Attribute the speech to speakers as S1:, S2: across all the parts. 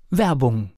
S1: Werbung.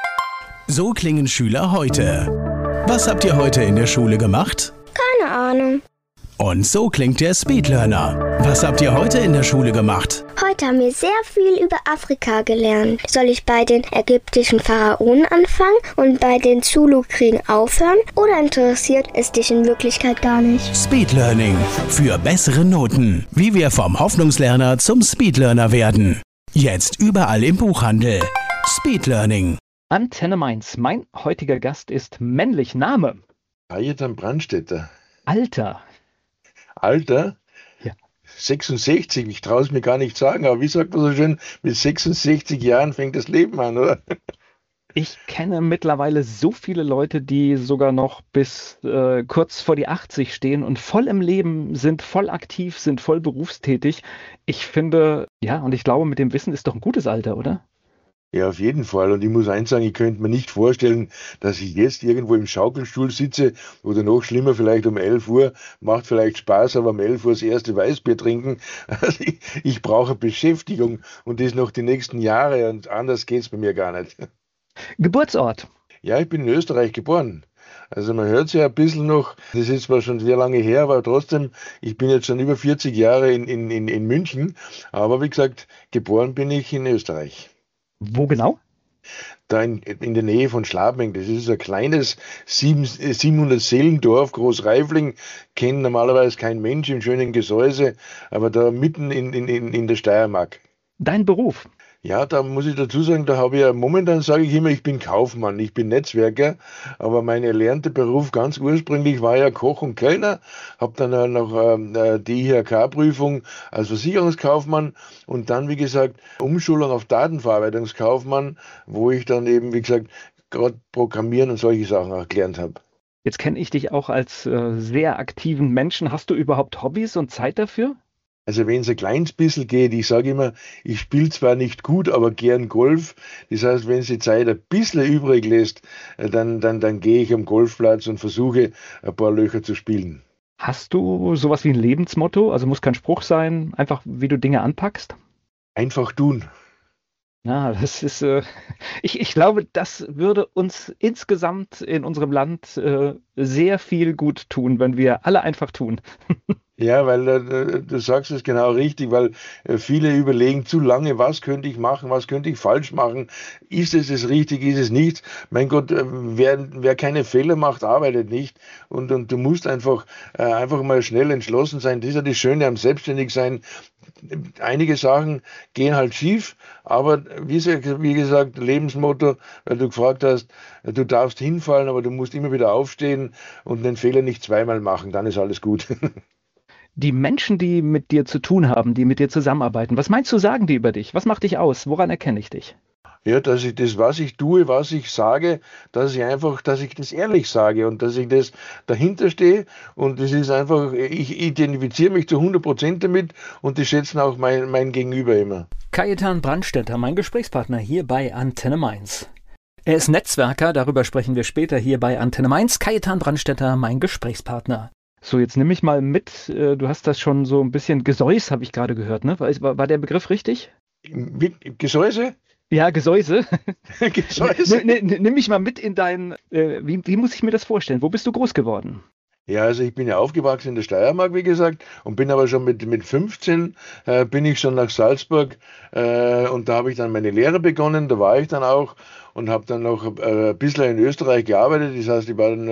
S2: So klingen Schüler heute. Was habt ihr heute in der Schule gemacht?
S3: Keine Ahnung.
S2: Und so klingt der Speedlearner. Was habt ihr heute in der Schule gemacht?
S3: Heute haben wir sehr viel über Afrika gelernt. Soll ich bei den ägyptischen Pharaonen anfangen und bei den Zulu-Kriegen aufhören? Oder interessiert es dich in Wirklichkeit gar nicht?
S2: Speedlearning. Für bessere Noten. Wie wir vom Hoffnungslerner zum Speedlearner werden. Jetzt überall im Buchhandel. Speedlearning.
S1: Antenne Mainz. Mein heutiger Gast ist männlich. Name?
S4: Kajetan Brandstätter.
S1: Alter?
S4: Alter?
S1: Ja.
S4: 66, ich traue es mir gar nicht sagen, aber wie sagt man so schön, mit 66 Jahren fängt das Leben an, oder?
S1: Ich kenne mittlerweile so viele Leute, die sogar noch bis kurz vor die 80 stehen und voll im Leben sind, voll aktiv sind, voll berufstätig. Ich finde, ja, und ich glaube, mit dem Wissen ist doch ein gutes Alter, oder?
S4: Ja, auf jeden Fall. Und ich muss eins sagen, ich könnte mir nicht vorstellen, dass ich jetzt irgendwo im Schaukelstuhl sitze oder noch schlimmer, vielleicht um 11 Uhr, macht vielleicht Spaß, aber um 11 Uhr das erste Weißbier trinken. Also ich brauche Beschäftigung und das noch die nächsten Jahre und anders geht's bei mir gar nicht.
S1: Geburtsort?
S4: Ja, ich bin in Österreich geboren. Also man hört es ja ein bisschen noch, das ist zwar schon sehr lange her, aber trotzdem, ich bin jetzt schon über 40 Jahre in München, aber wie gesagt, geboren bin ich in Österreich.
S1: Wo genau?
S4: Da in der Nähe von Schlabming. Das ist ein kleines 700 Seelendorf, Großreifling, kennt normalerweise kein Mensch im schönen Gesäuse, aber da mitten in der Steiermark.
S1: Dein Beruf?
S4: Ja, da muss ich dazu sagen, da habe ich ja momentan, sage ich immer, ich bin Kaufmann, ich bin Netzwerker, aber mein erlernter Beruf ganz ursprünglich war ja Koch und Kellner, habe dann noch die IHK-Prüfung als Versicherungskaufmann und dann, wie gesagt, Umschulung auf Datenverarbeitungskaufmann, wo ich dann eben, wie gesagt, gerade Programmieren und solche Sachen auch gelernt habe.
S1: Jetzt kenne ich dich auch als sehr aktiven Menschen. Hast du überhaupt Hobbys und Zeit dafür?
S4: Also wenn es ein kleines bisschen geht, ich sage immer, ich spiele zwar nicht gut, aber gern Golf. Das heißt, wenn es die Zeit ein bisschen übrig lässt, dann gehe ich am Golfplatz und versuche ein paar Löcher zu spielen.
S1: Hast du sowas wie ein Lebensmotto? Also muss kein Spruch sein, einfach wie du Dinge anpackst?
S4: Einfach tun.
S1: Ja, das ist, ich glaube, das würde uns insgesamt in unserem Land sehr viel gut tun, wenn wir alle einfach tun.
S4: Ja, weil du sagst es genau richtig, weil viele überlegen zu lange, was könnte ich machen, was könnte ich falsch machen, ist es das Richtige, ist es nicht. Mein Gott, wer keine Fehler macht, arbeitet nicht und du musst einfach mal schnell entschlossen sein. Das ist ja das Schöne am Selbstständigsein. Einige Sachen gehen halt schief, aber wie gesagt, Lebensmotto, weil du gefragt hast, du darfst hinfallen, aber du musst immer wieder aufstehen und den Fehler nicht zweimal machen, dann ist alles gut.
S1: Die Menschen, die mit dir zu tun haben, die mit dir zusammenarbeiten, was meinst du, sagen die über dich? Was macht dich aus? Woran erkenne ich dich?
S4: Ja, dass ich das, was ich tue, was ich sage, dass ich das ehrlich sage und dass ich das dahinter stehe und das ist einfach, ich identifiziere mich zu 100% damit und das schätzen auch mein Gegenüber immer.
S1: Kajetan Brandstätter, mein Gesprächspartner hier bei Antenne Mainz. Er ist Netzwerker, darüber sprechen wir später hier bei Antenne Mainz. Kajetan Brandstätter, mein Gesprächspartner. So, jetzt nehme ich mal mit, du hast das schon so ein bisschen Gesäus, habe ich gerade gehört, ne? War der Begriff richtig?
S4: Gesäuse?
S1: Ja, Gesäuse.
S4: Gesäuse?
S1: Nimm mich mal mit in wie muss ich mir das vorstellen? Wo bist du groß geworden?
S4: Ja, also ich bin ja aufgewachsen in der Steiermark, wie gesagt, und bin aber schon mit 15 bin ich schon nach Salzburg und da habe ich dann meine Lehre begonnen, da war ich dann auch und habe dann noch ein bisschen in Österreich gearbeitet, das heißt, ich war dann noch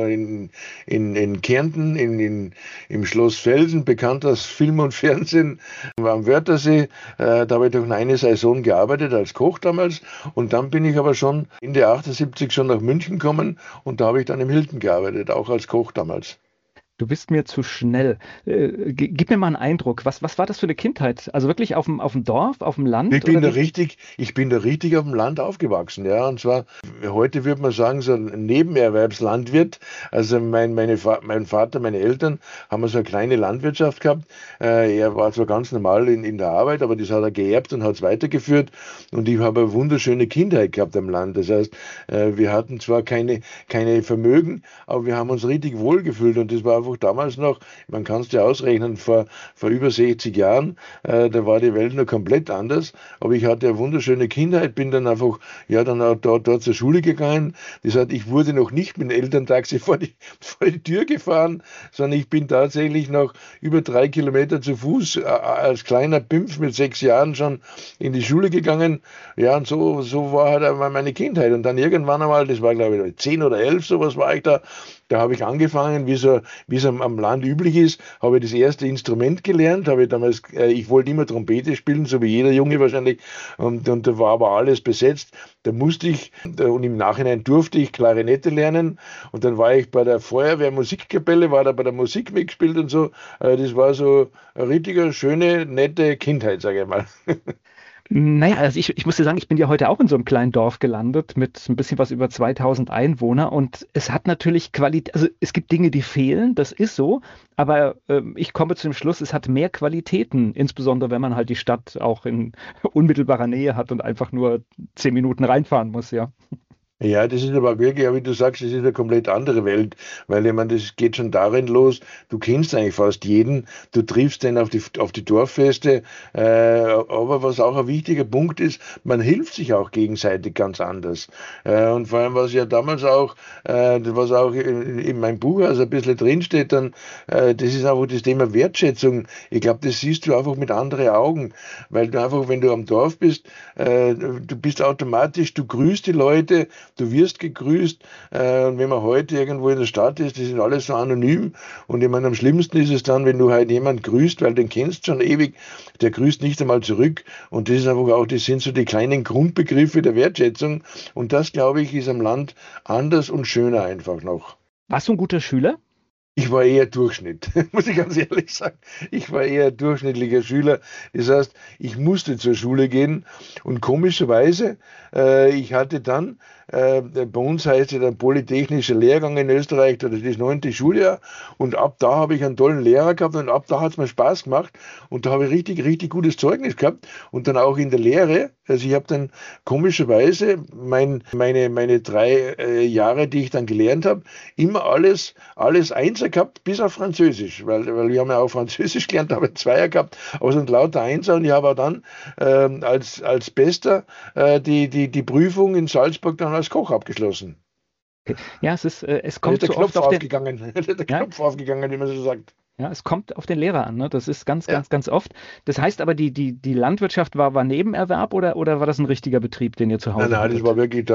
S4: in Kärnten, im Schloss Felsen, bekannt als Film und Fernsehen, war am Wörthersee, da habe ich doch eine Saison gearbeitet als Koch damals und dann bin ich aber schon Ende 78 schon nach München gekommen und da habe ich dann im Hilton gearbeitet, auch als Koch damals.
S1: Du bist mir zu schnell. Gib mir mal einen Eindruck. Was war das für eine Kindheit? Also wirklich auf dem Dorf, auf dem Land?
S4: Ich bin da richtig auf dem Land aufgewachsen, ja. Und zwar, heute würde man sagen, so ein Nebenerwerbslandwirt. Also mein Vater, meine Eltern haben so eine kleine Landwirtschaft gehabt. Er war zwar ganz normal in der Arbeit, aber das hat er geerbt und hat es weitergeführt. Und ich habe eine wunderschöne Kindheit gehabt am Land. Das heißt, wir hatten zwar keine Vermögen, aber wir haben uns richtig wohlgefühlt und das war einfach damals noch, man kann es ja ausrechnen, vor über 60 Jahren, da war die Welt noch komplett anders. Aber ich hatte eine wunderschöne Kindheit, bin dann einfach, ja, dann auch dort zur Schule gegangen. Das heißt, ich wurde noch nicht mit dem Elterntaxi vor die Tür gefahren, sondern ich bin tatsächlich noch über 3 Kilometer zu Fuß als kleiner Pimpf mit 6 Jahren schon in die Schule gegangen. Ja, und so war halt einmal meine Kindheit. Und dann irgendwann einmal, das war glaube ich 10 oder 11, sowas war ich da. Da habe ich angefangen, wie es am Land üblich ist, habe ich das erste Instrument gelernt, habe ich damals, ich wollte immer Trompete spielen, so wie jeder Junge wahrscheinlich, und da war aber alles besetzt. Da musste ich, und im Nachhinein durfte ich Klarinette lernen, und dann war ich bei der Feuerwehr Musikkapelle, war da bei der Musik mitgespielt und so. Das war so eine richtige, schöne, nette Kindheit, sage ich mal.
S1: Naja, also ich muss dir sagen, ich bin ja heute auch in so einem kleinen Dorf gelandet mit ein bisschen was über 2000 Einwohner, und es hat natürlich Qualität, also es gibt Dinge, die fehlen, das ist so, aber ich komme zu dem Schluss, es hat mehr Qualitäten, insbesondere wenn man halt die Stadt auch in unmittelbarer Nähe hat und einfach nur 10 Minuten reinfahren muss, ja.
S4: Ja, das ist aber wirklich, ja, wie du sagst, das ist eine komplett andere Welt, weil ich meine, das geht schon darin los, du kennst eigentlich fast jeden, du triffst den auf die Dorffeste, aber was auch ein wichtiger Punkt ist, man hilft sich auch gegenseitig ganz anders. Und vor allem, was ja damals auch, was auch in meinem Buch also ein bisschen drinsteht, dann, das ist einfach das Thema Wertschätzung. Ich glaube, das siehst du einfach mit anderen Augen, weil du einfach, wenn du am Dorf bist, du bist automatisch, du grüßt die Leute, du wirst gegrüßt, und wenn man heute irgendwo in der Stadt ist, das ist alles so anonym, und ich meine, am schlimmsten ist es dann, wenn du halt jemand grüßt, weil den kennst schon ewig, der grüßt nicht einmal zurück, und das ist einfach auch, das sind so die kleinen Grundbegriffe der Wertschätzung, und das, glaube ich, ist am Land anders und schöner einfach noch.
S1: Warst du ein guter Schüler?
S4: Ich war eher Durchschnitt, muss ich ganz ehrlich sagen. Ich war eher durchschnittlicher Schüler. Das heißt, ich musste zur Schule gehen, und komischerweise, ich hatte dann, bei uns heißt es dann Polytechnischer Lehrgang in Österreich, das ist das 9. Schuljahr, und ab da habe ich einen tollen Lehrer gehabt, und ab da hat es mir Spaß gemacht, und da habe ich richtig, richtig gutes Zeugnis gehabt, und dann auch in der Lehre. Also ich habe dann komischerweise meine 3 Jahre, die ich dann gelernt habe, immer alles Einser gehabt, bis auf Französisch, weil wir haben ja auch Französisch gelernt, habe 2er gehabt, aber so ein lauter Einser, und ich habe auch dann als Bester die Prüfung in Salzburg dann als Koch abgeschlossen.
S1: Ja, es
S4: Da
S1: kommt
S4: ist der
S1: so oft
S4: Knopf
S1: auf den,
S4: aufgegangen, der
S1: ja,
S4: Knopf aufgegangen, wie man so sagt.
S1: ja, es kommt auf den Lehrer an, ne? Das ist ganz,
S4: Ja.
S1: ganz, ganz oft. Das heißt aber, die Landwirtschaft war Nebenerwerb, oder war das ein richtiger Betrieb, den ihr zu Hause
S4: Nein, das
S1: hattet?
S4: war wirklich,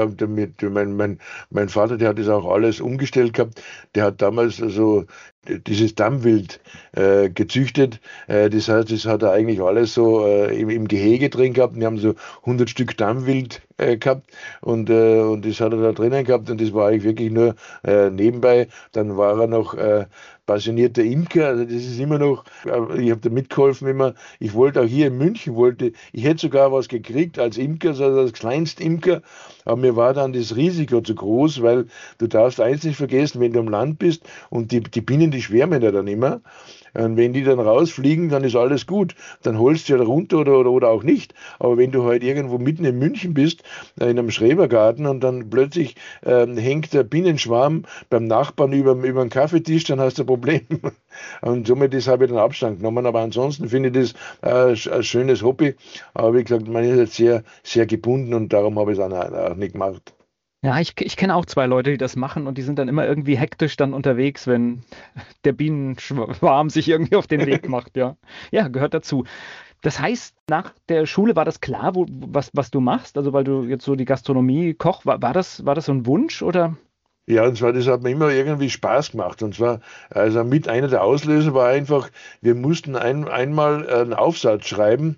S4: mein Vater, der hat das auch alles umgestellt gehabt. Der hat damals also dieses Dammwild gezüchtet. Das heißt, das hat er eigentlich alles so im Gehege drin gehabt. Wir haben so 100 Stück Dammwild gehabt, und das hat er da drinnen gehabt, und das war eigentlich wirklich nur nebenbei. Dann war er noch passionierter Imker, also das ist immer noch, ich habe da mitgeholfen immer, ich wollte auch hier in München, ich hätte sogar was gekriegt als Imker, also als Kleinstimker, aber mir war dann das Risiko zu groß, weil du darfst eins nicht vergessen, wenn du am Land bist, und die Bienen, die schwärmen ja dann immer, und wenn die dann rausfliegen, dann ist alles gut. Dann holst du ja runter oder auch nicht. Aber wenn du halt irgendwo mitten in München bist, in einem Schrebergarten, und dann plötzlich hängt der Bienenschwarm beim Nachbarn über den Kaffeetisch, dann hast du ein Problem. Und somit habe ich dann Abstand genommen. Aber ansonsten finde ich das ein schönes Hobby. Aber wie gesagt, man ist jetzt sehr, sehr gebunden, und darum habe ich es auch nicht gemacht.
S1: Ja, ich kenne auch 2 Leute, die das machen, und die sind dann immer irgendwie hektisch dann unterwegs, wenn der Bienenschwarm sich irgendwie auf den Weg macht, ja. Ja, gehört dazu. Das heißt, nach der Schule war das klar, was du machst? Also weil du jetzt so die Gastronomie, Koch, war das so ein Wunsch, oder?
S4: Ja, und zwar, das hat mir immer irgendwie Spaß gemacht. Und zwar, also mit einer der Auslöser war einfach, wir mussten einmal einen Aufsatz schreiben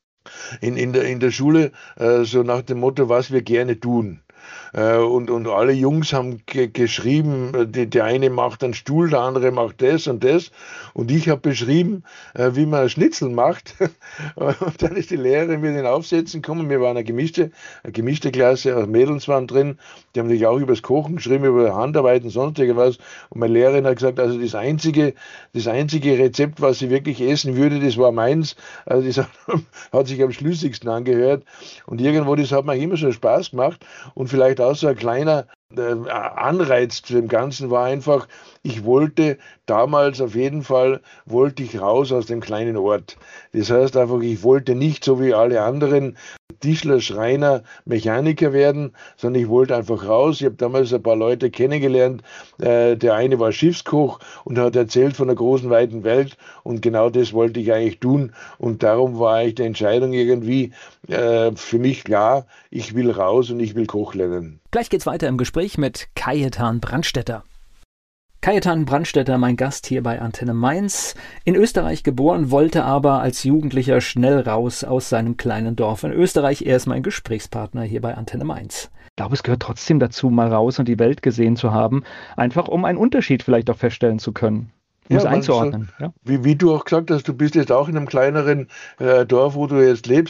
S4: in der Schule, so nach dem Motto, was wir gerne tun. Und alle Jungs haben geschrieben, der eine macht einen Stuhl, der andere macht das und das. Und ich habe beschrieben, wie man einen Schnitzel macht. Und dann ist die Lehrerin mit den Aufsätzen gekommen. Wir waren eine gemischte Klasse, auch Mädels waren drin. Die haben sich auch über das Kochen geschrieben, über Handarbeit und sonst irgendwas. Und meine Lehrerin hat gesagt, also das einzige Rezept, was sie wirklich essen würde, das war meins. Also das hat sich am schlüssigsten angehört. Und irgendwo, das hat mir immer schon Spaß gemacht. Und vielleicht auch so ein kleiner Anreiz zu dem Ganzen war einfach, ich wollte damals auf jeden Fall, wollte ich raus aus dem kleinen Ort. Das heißt einfach, ich wollte nicht so wie alle anderen Tischler, Schreiner, Mechaniker werden, sondern ich wollte einfach raus. Ich habe damals ein paar Leute kennengelernt. Der eine war Schiffskoch und hat erzählt von der großen, weiten Welt und genau das wollte ich eigentlich tun und darum war eigentlich die Entscheidung irgendwie für mich klar, ich will raus und ich will Koch lernen.
S1: Gleich geht's weiter im Gespräch mit Kajetan Brandstetter. Kajetan Brandstetter, mein Gast hier bei Antenne Mainz. In Österreich geboren, wollte aber als Jugendlicher schnell raus aus seinem kleinen Dorf in Österreich. Er ist mein Gesprächspartner hier bei Antenne Mainz. Ich glaube, es gehört trotzdem dazu, mal raus und die Welt gesehen zu haben, einfach um einen Unterschied vielleicht auch feststellen zu können. Um es einzuordnen. Ja.
S4: Wie du auch gesagt hast, du bist jetzt auch in einem kleineren Dorf, wo du jetzt lebst.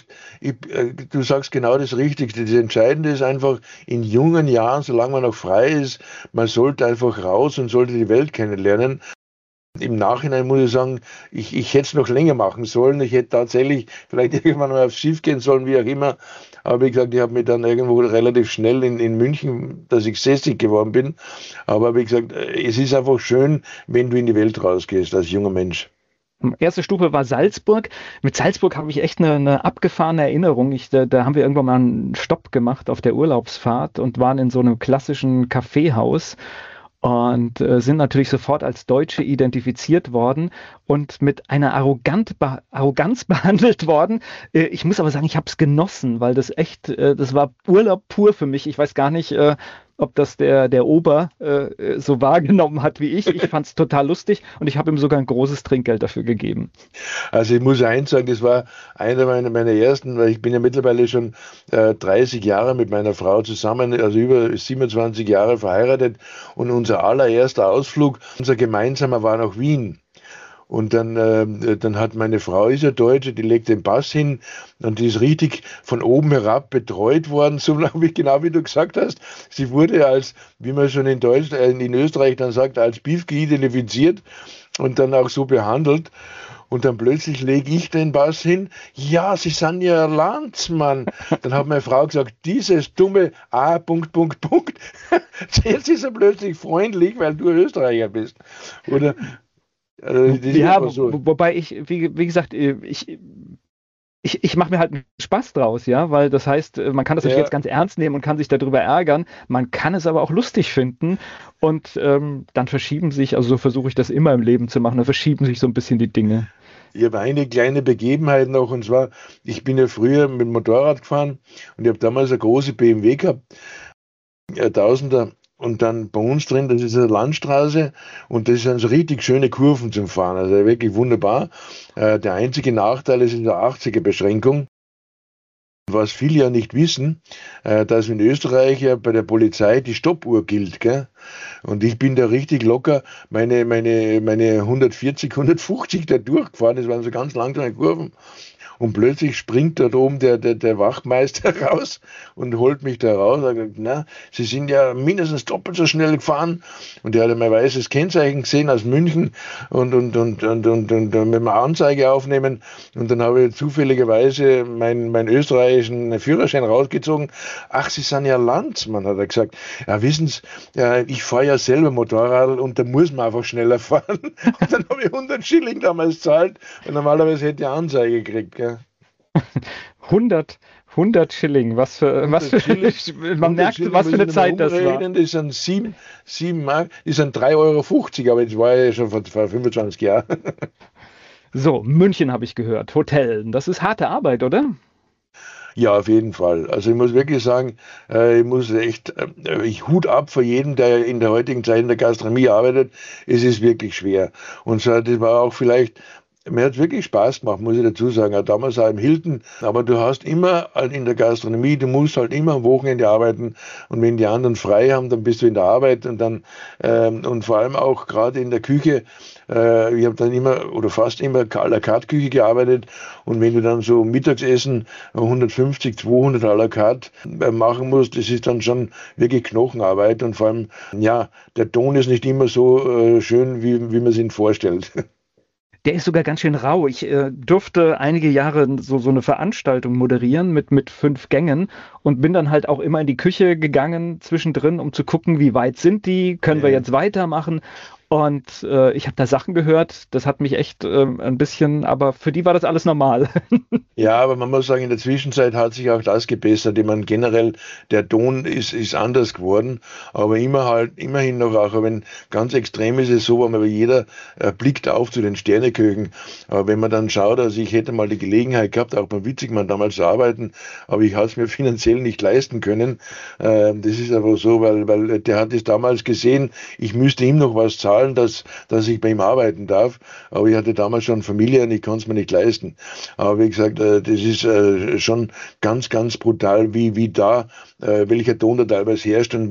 S4: Du sagst genau das Richtigste. Das Entscheidende ist einfach, in jungen Jahren, solange man noch frei ist, man sollte einfach raus und sollte die Welt kennenlernen. Im Nachhinein muss ich sagen, ich hätte es noch länger machen sollen. Ich hätte tatsächlich vielleicht irgendwann mal aufs Schiff gehen sollen, wie auch immer. Aber wie gesagt, ich habe mich dann irgendwo relativ schnell in München, dass ich sässig geworden bin. Aber wie gesagt, es ist einfach schön, wenn du in die Welt rausgehst als junger Mensch.
S1: Erste Stufe war Salzburg. Mit Salzburg habe ich echt eine abgefahrene Erinnerung. Da haben wir irgendwann mal einen Stopp gemacht auf der Urlaubsfahrt und waren in so einem klassischen Kaffeehaus. Und sind natürlich sofort als Deutsche identifiziert worden und mit einer Arroganz behandelt worden. Ich muss aber sagen, ich habe es genossen, weil das war Urlaub pur für mich. Ich weiß gar nicht, ob das der Ober so wahrgenommen hat wie ich. Ich fand es total lustig und ich habe ihm sogar ein großes Trinkgeld dafür gegeben.
S4: Also ich muss eins sagen, das war einer meiner ersten, weil ich bin ja mittlerweile schon 30 Jahre mit meiner Frau zusammen, also über 27 Jahre verheiratet und unser allererster Ausflug, unser gemeinsamer war nach Wien. Und dann hat meine Frau, ist ja Deutsche, die legt den Pass hin und die ist richtig von oben herab betreut worden, so wie genau wie du gesagt hast. Sie wurde als, wie man schon in Österreich dann sagt, als Biefke identifiziert und dann auch so behandelt. Und dann plötzlich lege ich den Pass hin. Ja, Sie sind ja Landsmann. Dann hat meine Frau gesagt, dieses dumme A. Jetzt ist er plötzlich freundlich, weil du Österreicher bist. Oder
S1: ja, so. Wobei wie gesagt, ich mache mir halt einen Spaß draus, ja, weil das heißt, man kann das natürlich jetzt ganz ernst nehmen und kann sich darüber ärgern, man kann es aber auch lustig finden und dann verschieben sich, also so versuche ich das immer im Leben zu machen, dann verschieben sich so ein bisschen die Dinge.
S4: Ich habe eine kleine Begebenheit noch und zwar, ich bin ja früher mit dem Motorrad gefahren und ich habe damals eine große BMW gehabt, 1000er. Und dann bei uns drin, das ist eine Landstraße und das sind so richtig schöne Kurven zum Fahren, also wirklich wunderbar. Der einzige Nachteil ist in der 80er-Beschränkung. Was viele ja nicht wissen, dass in Österreich ja bei der Polizei die Stoppuhr gilt, gell? Und ich bin da richtig locker meine 140, 150 da durchgefahren, das waren so ganz langsame Kurven. Und plötzlich springt dort oben der Wachmeister raus und holt mich da raus. Er sagt, na, Sie sind ja mindestens doppelt so schnell gefahren. Und er hat mein weißes Kennzeichen gesehen aus München und mit einer Anzeige aufnehmen. Und dann habe ich zufälligerweise meinen österreichischen Führerschein rausgezogen. Ach, Sie sind ja Landsmann, hat er gesagt. Ja, wissen Sie, ich fahre ja selber Motorrad und da muss man einfach schneller fahren. Und dann habe ich 100 Schilling damals gezahlt und normalerweise hätte ich eine Anzeige gekriegt, gell?
S1: 100 Schilling, man merkt, was für eine Zeit das war.
S4: Das sind 7 Mark, das sind 3,50 €, aber das war ja schon vor 25 Jahren.
S1: So, München habe ich gehört, Hotel, das ist harte Arbeit, oder?
S4: Ja, auf jeden Fall. Also ich muss wirklich sagen, ich Hut ab für jeden, der in der heutigen Zeit in der Gastronomie arbeitet. Es ist wirklich schwer. Und so, das war auch vielleicht, mir hat es wirklich Spaß gemacht, muss ich dazu sagen, auch damals auch im Hilton. Aber du hast immer in der Gastronomie, du musst halt immer am Wochenende arbeiten und wenn die anderen frei haben, dann bist du in der Arbeit und dann und vor allem auch gerade in der Küche. Ich habe dann immer oder fast immer à la carte Küche gearbeitet und wenn du dann so Mittagsessen 150, 200 à la carte machen musst, das ist dann schon wirklich Knochenarbeit und vor allem, ja, der Ton ist nicht immer so schön, wie man sich ihn vorstellt.
S1: Der ist sogar ganz schön rau. Ich durfte einige Jahre so eine Veranstaltung moderieren mit 5 Gängen und bin dann halt auch immer in die Küche gegangen zwischendrin, um zu gucken, wie weit sind die, können wir jetzt weitermachen. Und ich habe da Sachen gehört, das hat mich echt ein bisschen, aber für die war das alles normal.
S4: Ja, aber man muss sagen, in der Zwischenzeit hat sich auch das gebessert. Ich meine, generell, der Ton ist anders geworden, aber immerhin noch auch, wenn ganz extrem ist es so, aber jeder blickt auf zu den Sterneköchen. Aber wenn man dann schaut, also ich hätte mal die Gelegenheit gehabt, auch beim Witzigmann damals zu arbeiten, aber ich habe es mir finanziell nicht leisten können. Das ist aber so, weil der hat es damals gesehen, ich müsste ihm noch was zahlen, dass ich bei ihm arbeiten darf. Aber ich hatte damals schon Familie und ich konnte es mir nicht leisten. Aber wie gesagt, das ist schon ganz, ganz brutal, wie da, welcher Ton da teilweise herrscht und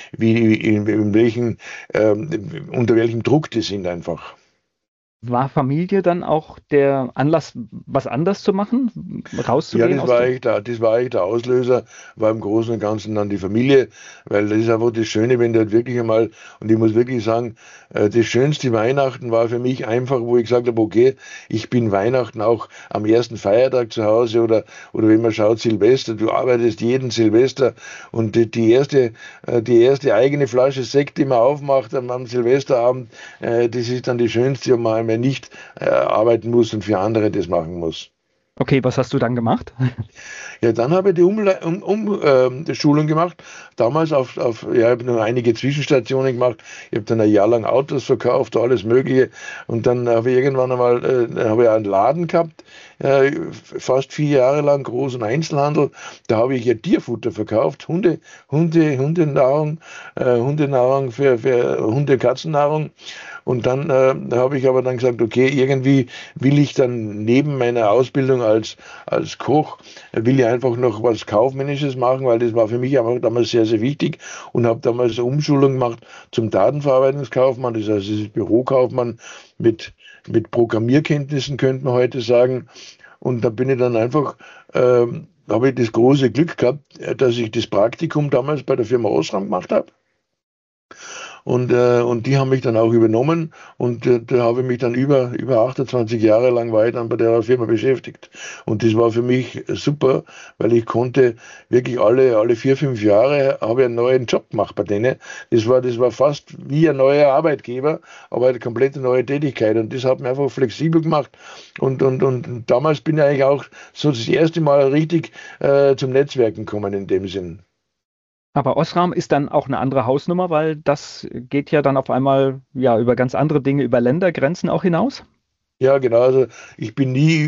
S4: unter welchem Druck die sind einfach.
S1: War Familie dann auch der Anlass, was anders zu machen, rauszugehen?
S4: Ja, das war eigentlich der Auslöser, war im Großen und Ganzen dann die Familie, weil das ist einfach das Schöne, wenn du halt wirklich einmal, und ich muss wirklich sagen, das schönste Weihnachten war für mich einfach, wo ich gesagt habe, okay, ich bin Weihnachten auch am ersten Feiertag zu Hause oder wenn man schaut, Silvester, du arbeitest jeden Silvester und die erste eigene Flasche Sekt, die man aufmacht am Silvesterabend, das ist dann die schönste, und man nicht arbeiten muss und für andere das machen muss.
S1: Okay, was hast du dann gemacht?
S4: Ja, dann habe ich die Schulung gemacht. Damals ich habe noch einige Zwischenstationen gemacht. Ich habe dann ein Jahr lang Autos verkauft, alles Mögliche. Und dann habe ich irgendwann einmal einen Laden gehabt, fast 4 Jahre lang, großen Einzelhandel. Da habe ich ja Tierfutter verkauft, Hundenahrung für Hunde- Katzennahrung. Und dann habe ich aber dann gesagt, okay, irgendwie will ich dann neben meiner Ausbildung als Koch, will ich einfach noch was Kaufmännisches machen, weil das war für mich einfach damals sehr, sehr wichtig, und habe damals eine Umschulung gemacht zum Datenverarbeitungskaufmann, das heißt, das ist Bürokaufmann mit Programmierkenntnissen, könnte man heute sagen. Und da bin ich dann einfach, habe ich das große Glück gehabt, dass ich das Praktikum damals bei der Firma Osram gemacht habe. Und die haben mich dann auch übernommen, und da habe ich mich dann über 28 Jahre lang weiter bei der Firma beschäftigt. Und das war für mich super, weil ich konnte wirklich alle 4, 5 Jahre habe ich einen neuen Job gemacht bei denen. Das war fast wie ein neuer Arbeitgeber, aber eine komplette neue Tätigkeit, und das hat mich einfach flexibel gemacht. Und damals bin ich eigentlich auch so das erste Mal richtig zum Netzwerken gekommen in dem Sinn.
S1: Aber Osram ist dann auch eine andere Hausnummer, weil das geht ja dann auf einmal über ganz andere Dinge, über Ländergrenzen auch hinaus?
S4: Ja, genau. Also ich bin nie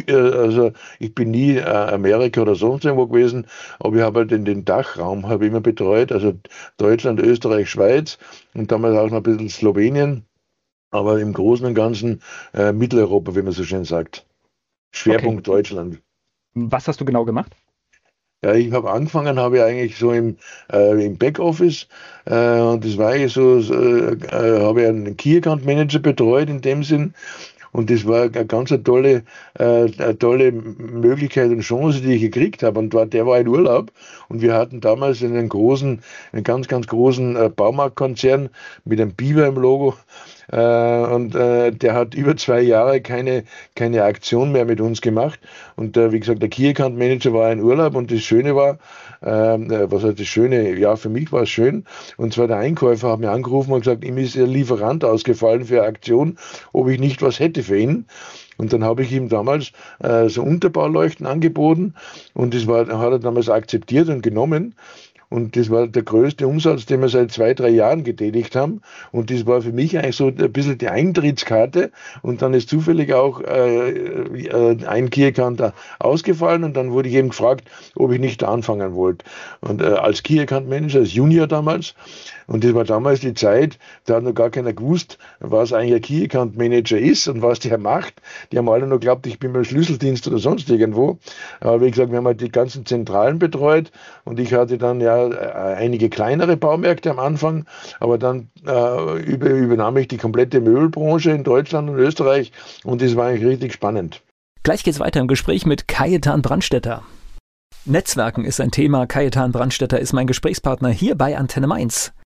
S4: Amerika oder sonst irgendwo gewesen, aber ich habe halt den Dachraum habe ich immer betreut, also Deutschland, Österreich, Schweiz und damals auch noch ein bisschen Slowenien, aber im Großen und Ganzen Mitteleuropa, wie man so schön sagt. Schwerpunkt okay. Deutschland.
S1: Was hast du genau gemacht?
S4: Ja, ich habe eigentlich so im Backoffice, und das war eigentlich so, habe ich einen Key Account Manager betreut in dem Sinn, und das war eine ganz tolle Möglichkeit und Chance, die ich gekriegt habe, und der war in Urlaub, und wir hatten damals einen ganz, ganz großen Baumarktkonzern mit einem Biber im Logo. Und der hat über 2 Jahre keine Aktion mehr mit uns gemacht. Und wie gesagt, der Key Account Manager war in Urlaub, und das Schöne war, was heißt das Schöne? Ja, für mich war es schön. Und zwar der Einkäufer hat mir angerufen und gesagt, ihm ist der Lieferant ausgefallen für eine Aktion, ob ich nicht was hätte für ihn. Und dann habe ich ihm damals so Unterbauleuchten angeboten, und hat er damals akzeptiert und genommen. Und das war der größte Umsatz, den wir seit 2, 3 Jahren getätigt haben. Und das war für mich eigentlich so ein bisschen die Eintrittskarte. Und dann ist zufällig auch ein Key Account ausgefallen. Und dann wurde ich eben gefragt, ob ich nicht da anfangen wollte. Und als Key Account Manager, als Junior damals. Und das war damals die Zeit, da hat noch gar keiner gewusst, was eigentlich ein Key Account Manager ist und was der macht. Die haben alle nur geglaubt, ich bin beim Schlüsseldienst oder sonst irgendwo. Aber wie gesagt, wir haben halt die ganzen Zentralen betreut, und ich hatte dann einige kleinere Baumärkte am Anfang, aber dann übernahm ich die komplette Möbelbranche in Deutschland und Österreich, und das war eigentlich richtig spannend.
S1: Gleich geht's weiter im Gespräch mit Kajetan Brandstetter. Netzwerken ist ein Thema. Kajetan Brandstetter ist mein Gesprächspartner hier bei Antenne Mainz.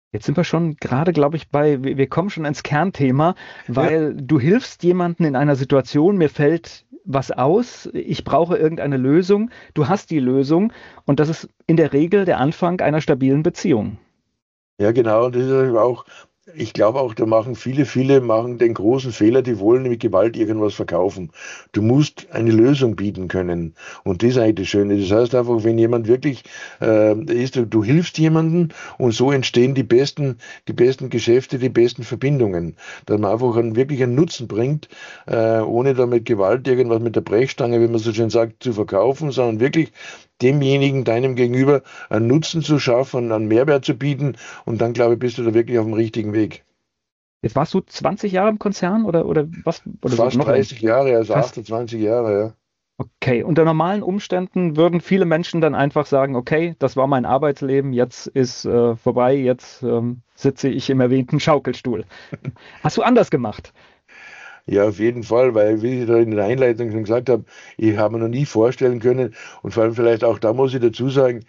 S1: Jetzt sind wir schon gerade, glaube ich, wir kommen schon ins Kernthema, weil du hilfst jemandem in einer Situation, mir fällt was aus, ich brauche irgendeine Lösung, du hast die Lösung und das ist in der Regel der Anfang einer stabilen Beziehung.
S4: Ja, genau. Und das ist auch, ich glaube auch, da machen viele machen den großen Fehler, die wollen mit Gewalt irgendwas verkaufen. Du musst eine Lösung bieten können. Und das ist eigentlich das Schöne. Das heißt einfach, wenn jemand wirklich du hilfst jemandem und so entstehen die besten Geschäfte, die besten Verbindungen. Dass man einfach wirklich einen Nutzen bringt, ohne damit Gewalt irgendwas mit der Brechstange, wie man so schön sagt, zu verkaufen, sondern wirklich demjenigen, deinem Gegenüber, einen Nutzen zu schaffen, einen Mehrwert zu bieten und dann, glaube ich, bist du da wirklich auf dem richtigen Weg.
S1: Jetzt warst du 20 Jahre im Konzern oder was? Oder
S4: Fast
S1: noch
S4: 30 Jahre, also
S1: fast.
S4: 28 Jahre, ja.
S1: Okay, unter normalen Umständen würden viele Menschen dann einfach sagen, okay, das war mein Arbeitsleben, jetzt ist vorbei, jetzt sitze ich im erwähnten Schaukelstuhl. Hast du anders gemacht?
S4: Ja, auf jeden Fall, weil, wie ich da in der Einleitung schon gesagt habe, ich habe mir noch nie vorstellen können und vor allem vielleicht auch da muss ich dazu sagen,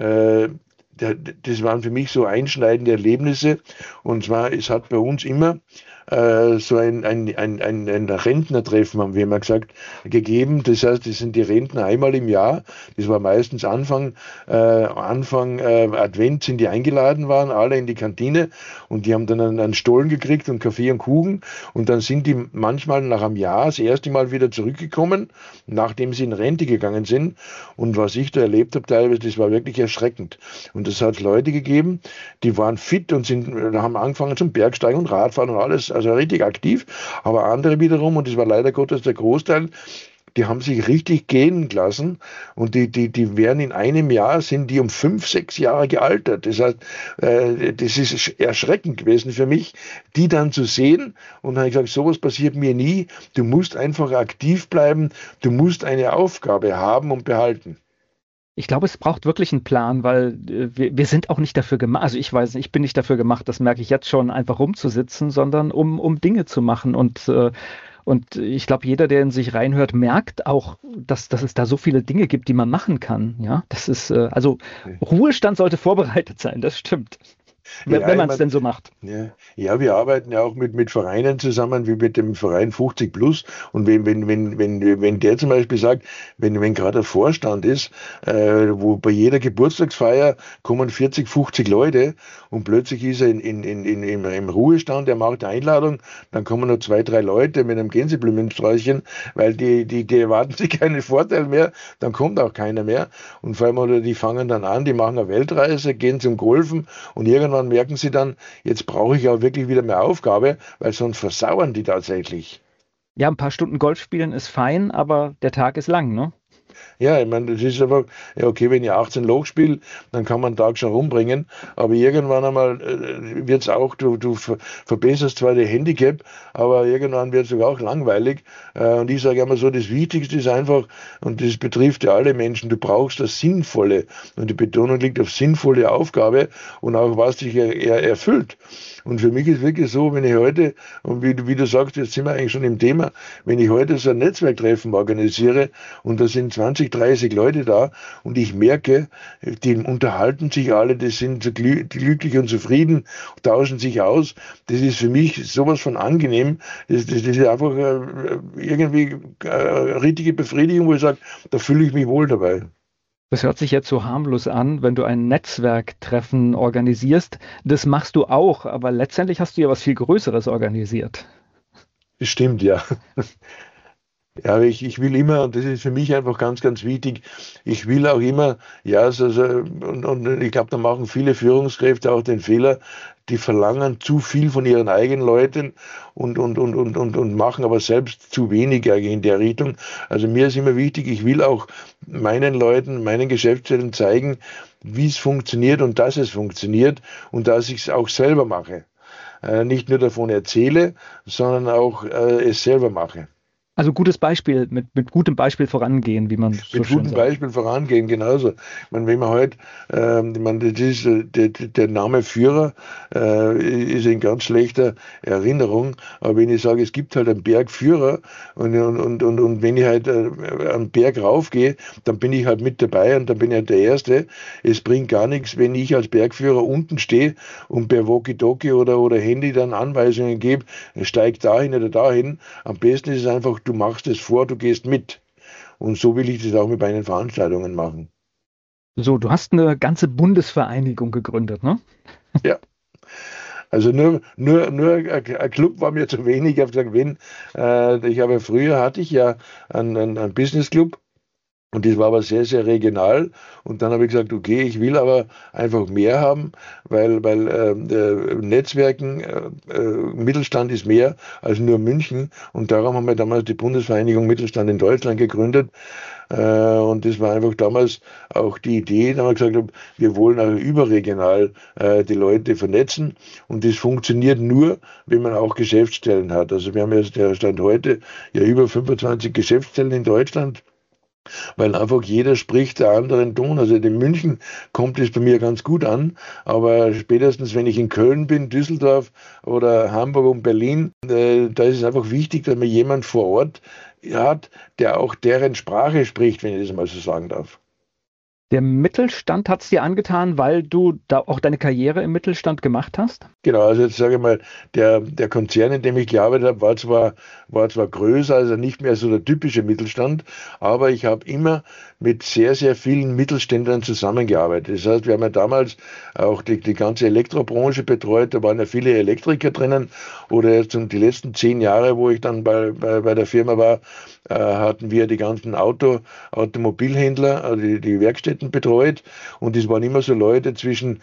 S4: das waren für mich so einschneidende Erlebnisse und zwar, es hat bei uns immer so ein Rentnertreffen, haben wir immer gesagt, gegeben. Das heißt, das sind die Rentner einmal im Jahr. Das war meistens Anfang Advent sind die eingeladen waren, alle in die Kantine und die haben dann einen Stollen gekriegt und Kaffee und Kuchen und dann sind die manchmal nach einem Jahr das erste Mal wieder zurückgekommen, nachdem sie in Rente gegangen sind und was ich da erlebt habe teilweise, das war wirklich erschreckend. Und es hat Leute gegeben, die waren fit und haben angefangen zum Bergsteigen und Radfahren und alles, also richtig aktiv. Aber andere wiederum, und das war leider Gottes der Großteil, die haben sich richtig gehen lassen und die werden in einem Jahr, sind die um 5, 6 Jahre gealtert. Das heißt, das ist erschreckend gewesen für mich, die dann zu sehen und dann habe ich gesagt, sowas passiert mir nie. Du musst einfach aktiv bleiben, du musst eine Aufgabe haben und behalten.
S1: Ich glaube, es braucht wirklich einen Plan, weil wir sind auch nicht dafür gemacht, also ich weiß nicht, ich bin nicht dafür gemacht, das merke ich jetzt schon, einfach rumzusitzen, sondern um Dinge zu machen. Und ich glaube, jeder, der in sich reinhört, merkt auch, dass es da so viele Dinge gibt, die man machen kann. Ja, das ist, also Ruhestand sollte vorbereitet sein, das stimmt.
S4: Ja,
S1: Wenn
S4: ich
S1: man es
S4: mein,
S1: denn so macht.
S4: ja, wir arbeiten ja auch mit Vereinen zusammen, wie mit dem Verein 50 Plus. Und wenn der zum Beispiel sagt, wenn gerade der Vorstand ist, wo bei jeder Geburtstagsfeier kommen 40, 50 Leute und plötzlich ist er im Ruhestand, er macht eine Einladung, dann kommen nur 2, 3 Leute mit einem Gänseblümensträußchen, weil die erwarten sich keinen Vorteil mehr, dann kommt auch keiner mehr. Und vor allem, oder die fangen dann an, die machen eine Weltreise, gehen zum Golfen und irgendwann merken sie dann, jetzt brauche ich auch wirklich wieder mehr Aufgabe, weil sonst versauern die tatsächlich.
S1: Ja, ein paar Stunden Golf spielen ist fein, aber der Tag ist lang, ne?
S4: Ja, ich meine, das ist einfach, ja okay, wenn ich 18 Loch spiele, dann kann man einen Tag schon rumbringen, aber irgendwann einmal wird es auch, du verbesserst zwar die Handicap, aber irgendwann wird es sogar auch langweilig und ich sage immer so, das Wichtigste ist einfach, und das betrifft ja alle Menschen, du brauchst das Sinnvolle und die Betonung liegt auf sinnvolle Aufgabe und auch was dich erfüllt. Und für mich ist wirklich so, wenn ich heute, und wie du sagst, jetzt sind wir eigentlich schon im Thema, wenn ich heute so ein Netzwerktreffen organisiere und da sind 20, 30 Leute da und ich merke, die unterhalten sich alle, die sind so glücklich und zufrieden, tauschen sich aus, das ist für mich sowas von angenehm, das ist einfach irgendwie eine richtige Befriedigung, wo ich sage, da fühle ich mich wohl dabei.
S1: Das hört sich jetzt so harmlos an, wenn du ein Netzwerktreffen organisierst. Das machst du auch, aber letztendlich hast du ja was viel Größeres organisiert.
S4: Das stimmt, ja. Ja, aber ich will immer, und das ist für mich einfach ganz, ganz wichtig, ich will auch immer, und ich glaube, da machen viele Führungskräfte auch den Fehler, die verlangen zu viel von ihren eigenen Leuten und machen aber selbst zu wenig eigentlich in der Richtung. Also mir ist immer wichtig, ich will auch meinen Leuten, meinen Geschäftsstellen zeigen, wie es funktioniert und dass es funktioniert und dass ich es auch selber mache. Nicht nur davon erzähle, sondern auch es selber mache.
S1: Also gutes Beispiel, mit gutem Beispiel vorangehen, wie man so
S4: Mit
S1: schön
S4: gutem
S1: sagt.
S4: Beispiel vorangehen, genauso. Ich meine, wenn man heute, ich meine, das ist, der Name Führer ist in ganz schlechter Erinnerung, aber wenn ich sage, es gibt halt einen Bergführer und wenn ich halt am Berg raufgehe, dann bin ich halt mit dabei und dann bin ich halt der Erste. Es bringt gar nichts, wenn ich als Bergführer unten stehe und per Walkie-Talkie oder Handy dann Anweisungen gebe, steig dahin oder dahin. Am besten ist es einfach, du machst es vor, du gehst mit. Und so will ich das auch mit meinen Veranstaltungen machen.
S1: So, du hast eine ganze Bundesvereinigung gegründet, ne?
S4: Ja, also nur ein Club war mir zu wenig. Ich habe gesagt, früher hatte ich ja einen Business Club. Und das war aber sehr, sehr regional. Und dann habe ich gesagt, okay, ich will aber einfach mehr haben, weil Netzwerken, Mittelstand ist mehr als nur München. Und darum haben wir damals die Bundesvereinigung Mittelstand in Deutschland gegründet. Und das war einfach damals auch die Idee, da haben wir gesagt, wir wollen auch überregional die Leute vernetzen. Und das funktioniert nur, wenn man auch Geschäftsstellen hat. Also wir haben jetzt der Stand heute ja über 25 Geschäftsstellen in Deutschland, weil einfach jeder spricht der anderen Ton. Also in München kommt es bei mir ganz gut an, aber spätestens wenn ich in Köln bin, Düsseldorf oder Hamburg und Berlin, da ist es einfach wichtig, dass man jemand vor Ort hat, der auch deren Sprache spricht, wenn ich das mal so sagen darf.
S1: Der Mittelstand hat es dir angetan, weil du da auch deine Karriere im Mittelstand gemacht hast?
S4: Genau, also jetzt sage ich mal, der Konzern, in dem ich gearbeitet habe, war zwar größer, also nicht mehr so der typische Mittelstand, aber ich habe immer mit sehr, sehr vielen Mittelständlern zusammengearbeitet. Das heißt, wir haben ja damals auch die ganze Elektrobranche betreut, da waren ja viele Elektriker drinnen, oder jetzt die letzten 10 Jahre, wo ich dann bei der Firma war, hatten wir die ganzen Automobilhändler, also die Werkstätten betreut, und es waren immer so Leute zwischen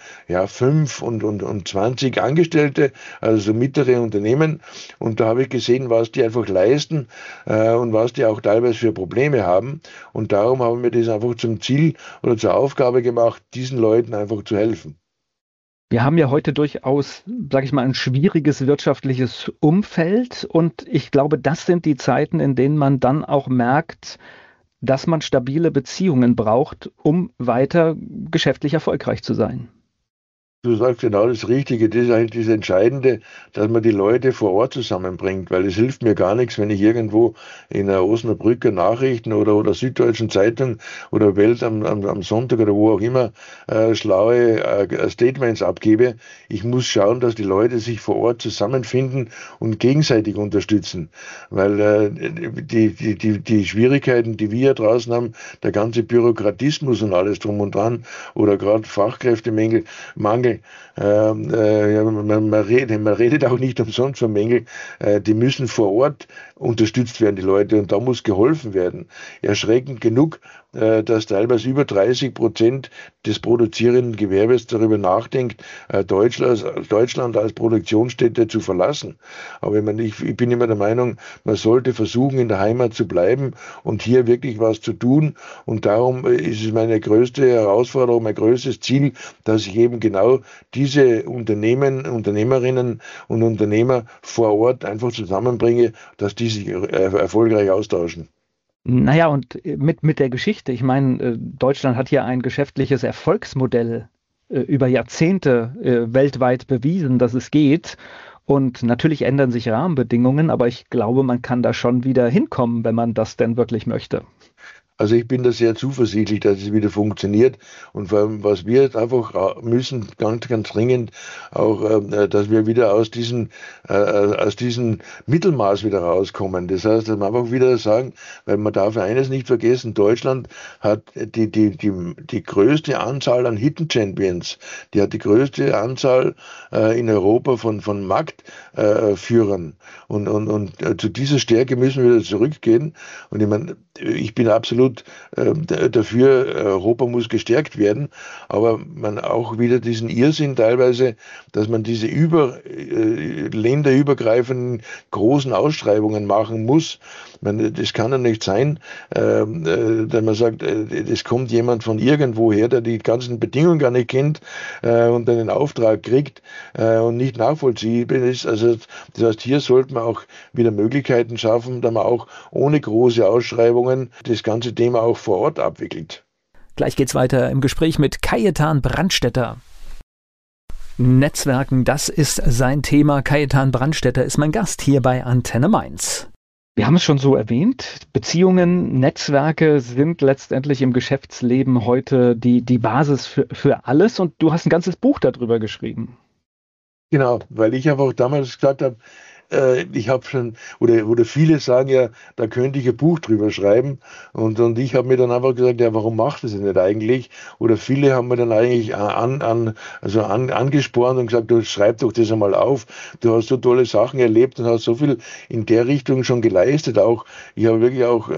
S4: 5 und 20 Angestellte, also so mittlere Unternehmen, und da habe ich gesehen, was die einfach leisten und was die auch teilweise für Probleme haben, und darum haben wir das einfach zum Ziel oder zur Aufgabe gemacht, diesen Leuten einfach zu helfen.
S1: Wir haben ja heute durchaus, sage ich mal, ein schwieriges wirtschaftliches Umfeld, und ich glaube, das sind die Zeiten, in denen man dann auch merkt, dass man stabile Beziehungen braucht, um weiter geschäftlich erfolgreich zu sein.
S4: Du sagst genau das Richtige, das ist eigentlich das Entscheidende, dass man die Leute vor Ort zusammenbringt, weil es hilft mir gar nichts, wenn ich irgendwo in der Osnabrücker Nachrichten oder Süddeutschen Zeitung oder Welt am Sonntag oder wo auch immer schlaue Statements abgebe. Ich muss schauen, dass die Leute sich vor Ort zusammenfinden und gegenseitig unterstützen, weil die Schwierigkeiten, die wir hier draußen haben, der ganze Bürokratismus und alles drum und dran oder gerade Fachkräftemangel, man redet auch nicht umsonst von Mängel, die müssen vor Ort unterstützt werden, die Leute, und da muss geholfen werden. Erschreckend genug, dass teilweise über 30% des produzierenden Gewerbes darüber nachdenkt, Deutschland als Produktionsstätte zu verlassen. Aber ich bin immer der Meinung, man sollte versuchen, in der Heimat zu bleiben und hier wirklich was zu tun, und darum ist es meine größte Herausforderung, mein größtes Ziel, dass ich eben genau diese Unternehmerinnen und Unternehmer vor Ort einfach zusammenbringe, dass die sich erfolgreich austauschen.
S1: Naja, und mit der Geschichte, ich meine, Deutschland hat hier ein geschäftliches Erfolgsmodell über Jahrzehnte weltweit bewiesen, dass es geht. Und natürlich ändern sich Rahmenbedingungen, aber ich glaube, man kann da schon wieder hinkommen, wenn man das denn wirklich möchte.
S4: Also ich bin da sehr zuversichtlich, dass es wieder funktioniert, und vor allem, was wir jetzt einfach müssen, ganz, ganz dringend, auch, dass wir wieder aus diesem Mittelmaß wieder rauskommen. Das heißt, dass wir einfach wieder sagen, weil man darf eines nicht vergessen, Deutschland hat die größte Anzahl an Hidden Champions, die hat die größte Anzahl in Europa von Marktführern, und zu dieser Stärke müssen wir wieder zurückgehen, und ich meine, ich bin absolut absolut dafür, Europa muss gestärkt werden, aber man auch wieder diesen Irrsinn teilweise, dass man diese länderübergreifenden großen Ausschreibungen machen muss. Das kann ja nicht sein, dass man sagt, es kommt jemand von irgendwoher, der die ganzen Bedingungen gar nicht kennt und dann einen Auftrag kriegt und nicht nachvollziehbar ist. Also das heißt, hier sollte man auch wieder Möglichkeiten schaffen, dass man auch ohne große Ausschreibungen das ganze Thema auch vor Ort abwickelt.
S1: Gleich geht's weiter im Gespräch mit Kajetan Brandstetter. Netzwerken, das ist sein Thema. Kajetan Brandstetter ist mein Gast hier bei Antenne Mainz. Wir haben es schon so erwähnt, Beziehungen, Netzwerke sind letztendlich im Geschäftsleben heute die Basis für alles und du hast ein ganzes Buch darüber geschrieben.
S4: Genau, weil ich einfach damals gesagt habe, ich habe schon, oder viele sagen ja, da könnte ich ein Buch drüber schreiben und ich habe mir dann einfach gesagt, ja, warum macht das nicht eigentlich? Oder viele haben mir dann eigentlich angespornt und gesagt, du schreib doch das einmal auf, du hast so tolle Sachen erlebt und hast so viel in der Richtung schon geleistet. Auch ich habe wirklich auch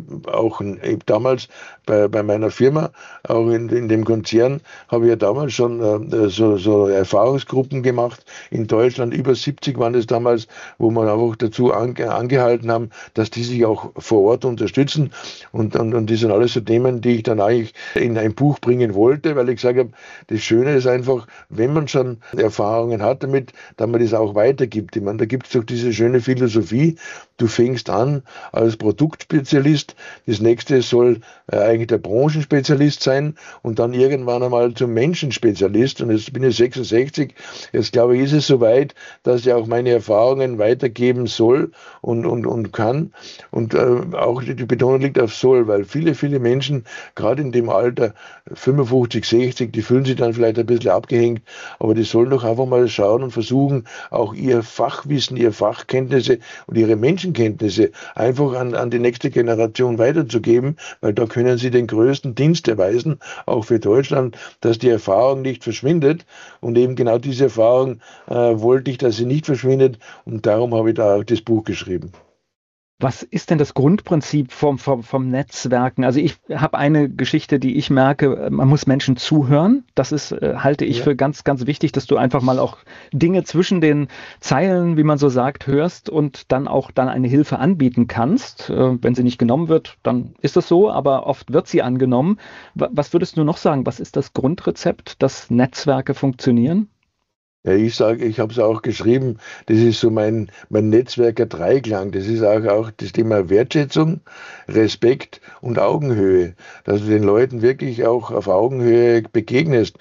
S4: damals bei meiner Firma, auch in dem Konzern, habe ich ja damals schon so Erfahrungsgruppen gemacht. In Deutschland über 70 waren es damals, wo wir einfach dazu angehalten haben, dass die sich auch vor Ort unterstützen. Und das sind alles so Themen, die ich dann eigentlich in ein Buch bringen wollte, weil ich gesagt habe, das Schöne ist einfach, wenn man schon Erfahrungen hat damit, dass man das auch weitergibt. Ich meine, da gibt es doch diese schöne Philosophie, du fängst an als Produktspezialist, das nächste soll eigentlich der Branchenspezialist sein und dann irgendwann einmal zum Menschenspezialist. Und jetzt bin ich 66, jetzt glaube ich, ist es soweit, dass ich auch meine Erfahrungen weitergeben soll und kann. Und auch die Betonung liegt auf soll, weil viele Menschen, gerade in dem Alter 55, 60, die fühlen sich dann vielleicht ein bisschen abgehängt, aber die sollen doch einfach mal schauen und versuchen, auch ihr Fachwissen, ihre Fachkenntnisse und ihre Menschenkenntnisse einfach an die nächste Generation weiterzugeben, weil da können sie den größten Dienst erweisen, auch für Deutschland, dass die Erfahrung nicht verschwindet. Und eben genau diese Erfahrung wollte ich, dass sie nicht verschwindet. Und darum habe ich da auch das Buch geschrieben.
S1: Was ist denn das Grundprinzip vom Netzwerken? Also ich habe eine Geschichte, die ich merke, man muss Menschen zuhören. Das ist, halte ich für ganz, ganz wichtig, dass du einfach mal auch Dinge zwischen den Zeilen, wie man so sagt, hörst und dann auch eine Hilfe anbieten kannst. Wenn sie nicht genommen wird, dann ist das so, aber oft wird sie angenommen. Was würdest du noch sagen? Was ist das Grundrezept, dass Netzwerke funktionieren?
S4: Ja, ich habe es auch geschrieben, das ist so mein Netzwerker-Dreiklang. Das ist auch das Thema Wertschätzung, Respekt und Augenhöhe. Dass du den Leuten wirklich auch auf Augenhöhe begegnest.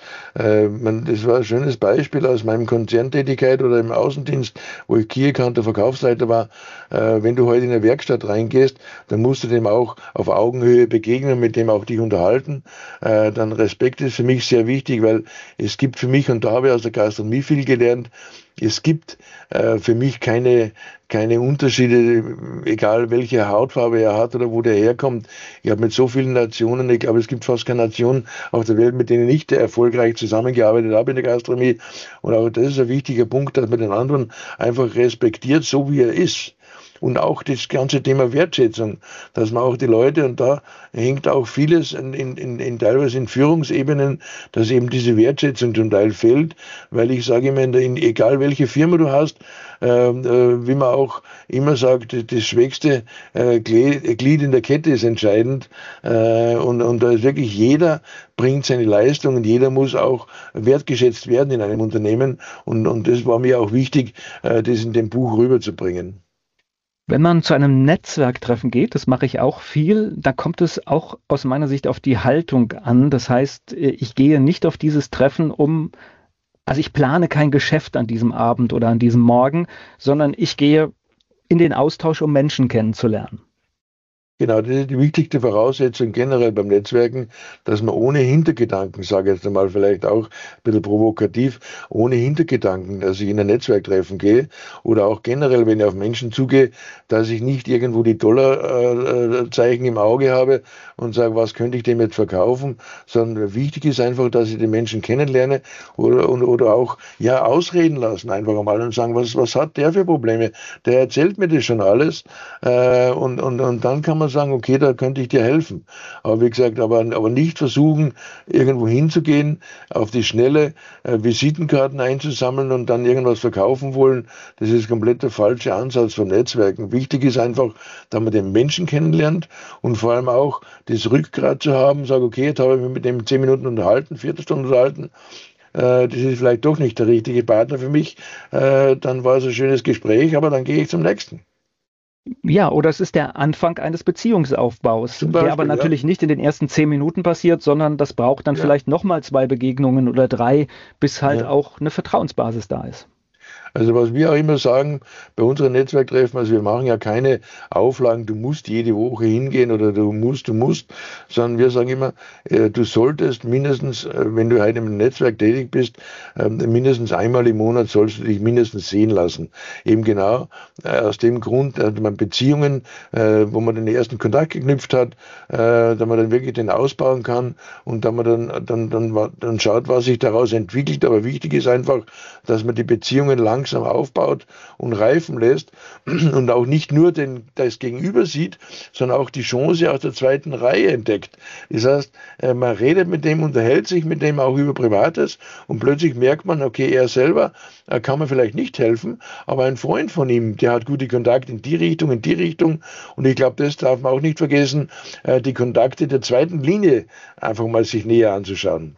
S4: Das war ein schönes Beispiel aus meinem Konzerntätigkeit oder im Außendienst, wo ich Key-Account Verkaufsleiter war. Wenn du heute in eine Werkstatt reingehst, dann musst du dem auch auf Augenhöhe begegnen, mit dem auch dich unterhalten. Dann Respekt ist für mich sehr wichtig, weil es gibt für mich, und da habe ich aus der Gastronomie viel gelernt, es gibt für mich keine Unterschiede, egal welche Hautfarbe er hat oder wo der herkommt. Ich habe mit so vielen Nationen, ich glaube, es gibt fast keine Nation auf der Welt, mit denen ich erfolgreich zusammengearbeitet habe in der Gastronomie. Und auch das ist ein wichtiger Punkt, dass man den anderen einfach respektiert, so wie er ist. Und auch das ganze Thema Wertschätzung, dass man auch die Leute, und da hängt auch vieles teilweise in Führungsebenen, dass eben diese Wertschätzung zum Teil fehlt, weil ich sage immer, egal welche Firma du hast, wie man auch immer sagt, das schwächste Glied in der Kette ist entscheidend und da ist wirklich jeder bringt seine Leistung und jeder muss auch wertgeschätzt werden in einem Unternehmen und das war mir auch wichtig, das in dem Buch rüberzubringen.
S1: Wenn man zu einem Netzwerktreffen geht, das mache ich auch viel, da kommt es auch aus meiner Sicht auf die Haltung an. Das heißt, ich gehe nicht auf dieses Treffen also ich plane kein Geschäft an diesem Abend oder an diesem Morgen, sondern ich gehe in den Austausch, um Menschen kennenzulernen.
S4: Genau, das ist die wichtigste Voraussetzung generell beim Netzwerken, dass man ohne Hintergedanken, sage ich jetzt einmal vielleicht auch ein bisschen provokativ, ohne Hintergedanken, dass ich in ein Netzwerktreffen gehe oder auch generell, wenn ich auf Menschen zugehe, dass ich nicht irgendwo die Dollarzeichen im Auge habe und sage, was könnte ich dem jetzt verkaufen, sondern wichtig ist einfach, dass ich den Menschen kennenlerne oder auch ausreden lassen einfach einmal und sagen, was hat der für Probleme? Der erzählt mir das schon alles und dann kann man sagen, okay, da könnte ich dir helfen. Aber wie gesagt, aber nicht versuchen, irgendwo hinzugehen, auf die Schnelle Visitenkarten einzusammeln und dann irgendwas verkaufen wollen. Das ist komplett der falsche Ansatz vom Netzwerken. Wichtig ist einfach, dass man den Menschen kennenlernt und vor allem auch das Rückgrat zu haben, sage, okay, jetzt habe ich mich mit dem 10 Minuten unterhalten, Viertelstunde unterhalten, das ist vielleicht doch nicht der richtige Partner für mich, dann war es ein schönes Gespräch, aber dann gehe ich zum nächsten.
S1: Ja, oder es ist der Anfang eines Beziehungsaufbaus,
S4: Zum Beispiel,
S1: der aber natürlich nicht in den ersten 10 Minuten passiert, sondern das braucht dann
S4: ja.
S1: vielleicht nochmal 2 Begegnungen oder 3, bis halt
S4: Ja.
S1: auch eine Vertrauensbasis da ist.
S4: Also was wir auch immer sagen bei unseren Netzwerktreffen, also wir machen ja keine Auflagen, du musst jede Woche hingehen oder du musst, sondern wir sagen immer, du solltest mindestens, wenn du halt im Netzwerk tätig bist, mindestens einmal im Monat sollst du dich mindestens sehen lassen. Eben genau aus dem Grund, dass man Beziehungen, wo man den ersten Kontakt geknüpft hat, dass man dann wirklich den ausbauen kann und dass man dann schaut, was sich daraus entwickelt. Aber wichtig ist einfach, dass man die Beziehungen langsam aufbaut und reifen lässt und auch nicht nur das Gegenüber sieht, sondern auch die Chance aus der zweiten Reihe entdeckt. Das heißt, man redet mit dem, unterhält sich mit dem auch über Privates und plötzlich merkt man, okay, er selber kann mir vielleicht nicht helfen, aber ein Freund von ihm, der hat gute Kontakte in die Richtung und ich glaube, das darf man auch nicht vergessen, die Kontakte der zweiten Linie einfach mal sich näher anzuschauen.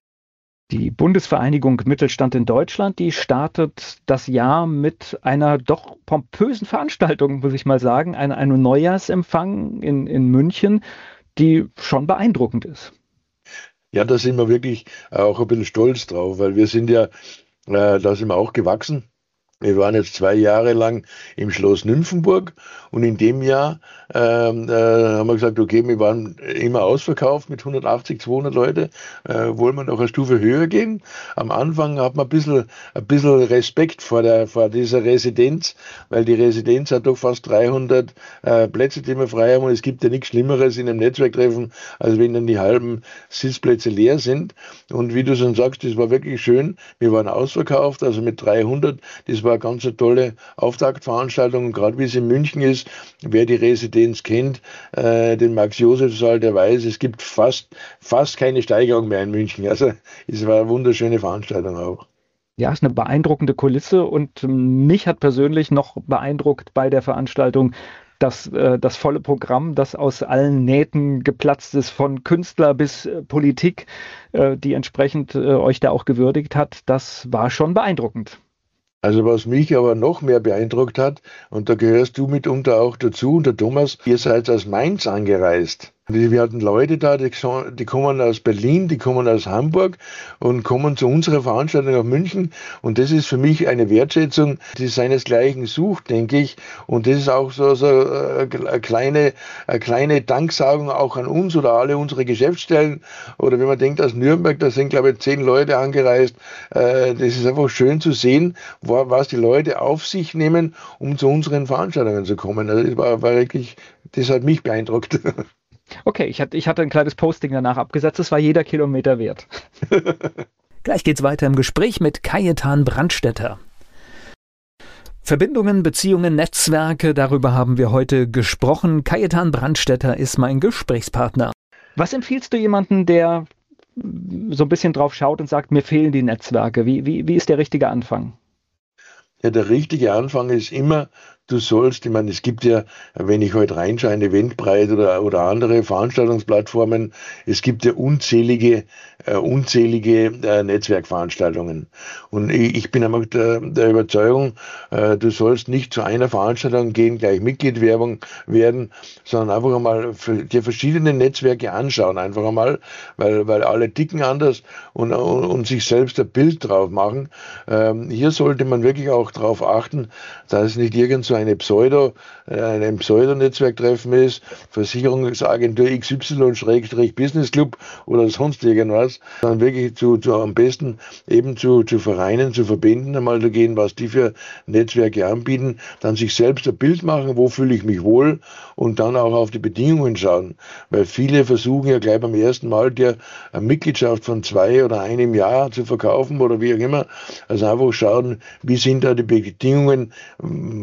S1: Die Bundesvereinigung Mittelstand in Deutschland, die startet das Jahr mit einer doch pompösen Veranstaltung, muss ich mal sagen, einem Neujahrsempfang in München, die schon beeindruckend ist.
S4: Ja, da sind wir wirklich auch ein bisschen stolz drauf, weil wir sind ja, da sind wir auch gewachsen. Wir waren jetzt 2 Jahre lang im Schloss Nymphenburg und in dem Jahr haben wir gesagt, okay, wir waren immer ausverkauft mit 180, 200 Leute, wollen wir noch eine Stufe höher gehen. Am Anfang hat man ein bisschen Respekt vor dieser Residenz, weil die Residenz hat doch fast 300 Plätze, die wir frei haben und es gibt ja nichts Schlimmeres in einem Netzwerktreffen, als wenn dann die halben Sitzplätze leer sind. Und wie du schon sagst, das war wirklich schön. Wir waren ausverkauft, also mit 300, das war eine ganz tolle Auftaktveranstaltung und gerade wie es in München ist, wer die Residenz kennt, den Max-Josef-Saal, der weiß, es gibt fast keine Steigerung mehr in München. Also es war eine wunderschöne Veranstaltung auch.
S1: Ja, es ist eine beeindruckende Kulisse und mich hat persönlich noch beeindruckt bei der Veranstaltung, dass das volle Programm, das aus allen Nähten geplatzt ist, von Künstler bis Politik, die entsprechend euch da auch gewürdigt hat, das war schon beeindruckend.
S4: Also was mich aber noch mehr beeindruckt hat, und da gehörst du mitunter auch dazu, und der Thomas, ihr seid aus Mainz angereist. Wir hatten Leute da, die kommen aus Berlin, die kommen aus Hamburg und kommen zu unserer Veranstaltung nach München. Und das ist für mich eine Wertschätzung, die seinesgleichen sucht, denke ich. Und das ist auch so eine kleine Danksagung auch an uns oder alle unsere Geschäftsstellen. Oder wenn man denkt, aus Nürnberg, da sind, glaube ich, 10 Leute angereist. Das ist einfach schön zu sehen, was die Leute auf sich nehmen, um zu unseren Veranstaltungen zu kommen. Also das war wirklich, das hat mich beeindruckt.
S1: Okay, ich hatte ein kleines Posting danach abgesetzt, es war jeder Kilometer wert. Gleich geht's weiter im Gespräch mit Kajetan Brandstetter. Verbindungen, Beziehungen, Netzwerke, darüber haben wir heute gesprochen. Kajetan Brandstetter ist mein Gesprächspartner. Was empfiehlst du jemandem, der so ein bisschen drauf schaut und sagt, mir fehlen die Netzwerke? Wie ist der richtige Anfang?
S4: Ja, der richtige Anfang ist immer, du sollst, ich meine, es gibt ja, wenn ich heute reinschaue, ein Eventbrite oder andere Veranstaltungsplattformen, es gibt ja unzählige Netzwerkveranstaltungen. Und ich bin einfach der Überzeugung, du sollst nicht zu einer Veranstaltung gehen, gleich Mitglied werden, sondern einfach einmal dir verschiedene Netzwerke anschauen, einfach einmal, weil alle ticken anders und sich selbst ein Bild drauf machen. Hier sollte man wirklich auch darauf achten, dass es nicht irgend so ein Pseudo-Netzwerktreffen ist, Versicherungsagentur XY-Business Club oder sonst irgendwas, sondern wirklich am besten eben zu Vereinen, zu Verbänden einmal zu gehen, was die für Netzwerke anbieten, dann sich selbst ein Bild machen, wo fühle ich mich wohl und dann auch auf die Bedingungen schauen, weil viele versuchen ja gleich beim ersten Mal dir eine Mitgliedschaft von 2 oder einem Jahr zu verkaufen oder wie auch immer, also einfach schauen, wie sind da die Bedingungen, wo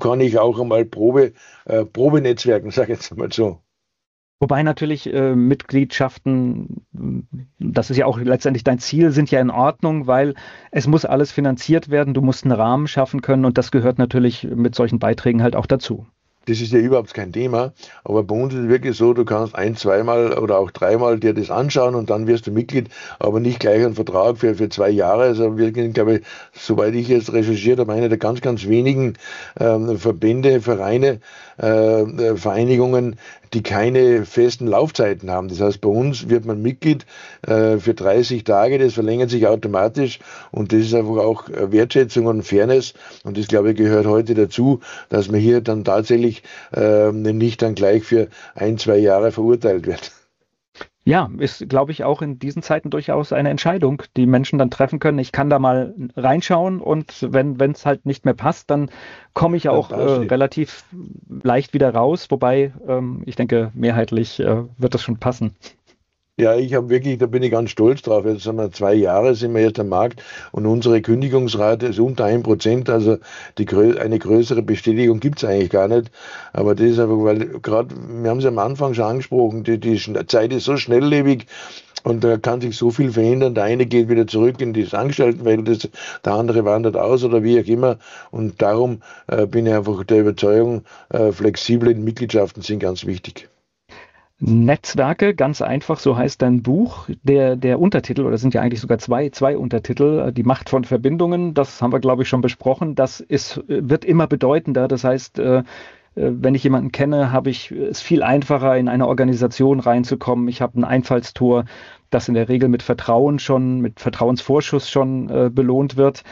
S4: kann ich auch einmal Probenetzwerken, sage ich jetzt mal so.
S1: Wobei natürlich Mitgliedschaften, das ist ja auch letztendlich dein Ziel, sind ja in Ordnung, weil es muss alles finanziert werden, du musst einen Rahmen schaffen können und das gehört natürlich mit solchen Beiträgen halt auch dazu.
S4: Das ist ja überhaupt kein Thema, aber bei uns ist es wirklich so, du kannst ein-, zweimal oder auch dreimal dir das anschauen und dann wirst du Mitglied, aber nicht gleich einen Vertrag für 2 Jahre. Also wir sind, glaube ich, soweit ich jetzt recherchiert habe, einer der ganz, ganz wenigen Verbände, Vereine, Vereinigungen, die keine festen Laufzeiten haben. Das heißt, bei uns wird man Mitglied für 30 Tage, das verlängert sich automatisch und das ist einfach auch Wertschätzung und Fairness und das, glaube ich, gehört heute dazu, dass man hier dann tatsächlich nicht dann gleich für 1, 2 Jahre verurteilt wird.
S1: Ja, ist, glaube ich, auch in diesen Zeiten durchaus eine Entscheidung, die Menschen dann treffen können. Ich kann da mal reinschauen und wenn es halt nicht mehr passt, dann komme ich auch relativ leicht wieder raus. Wobei, ich denke, mehrheitlich wird das schon passen.
S4: Ja, da bin ich ganz stolz drauf. Jetzt sind wir 2 Jahre, sind wir jetzt am Markt und unsere Kündigungsrate ist unter 1%, also eine größere Bestätigung gibt es eigentlich gar nicht. Aber das ist einfach, weil gerade, wir haben es am Anfang schon angesprochen, die Zeit ist so schnelllebig und da kann sich so viel verändern. Der eine geht wieder zurück in die Angestelltenwelt, der andere wandert aus oder wie auch immer. Und darum bin ich einfach der Überzeugung, flexible Mitgliedschaften sind ganz wichtig.
S1: Netzwerke, ganz einfach, so heißt dein Buch. Der Untertitel, oder sind ja eigentlich sogar zwei Untertitel, die Macht von Verbindungen, das haben wir, glaube ich, schon besprochen. Wird immer bedeutender. Das heißt, wenn ich jemanden kenne, es viel einfacher, in eine Organisation reinzukommen. Ich habe ein Einfallstor, das in der Regel mit Vertrauensvorschuss schon belohnt wird.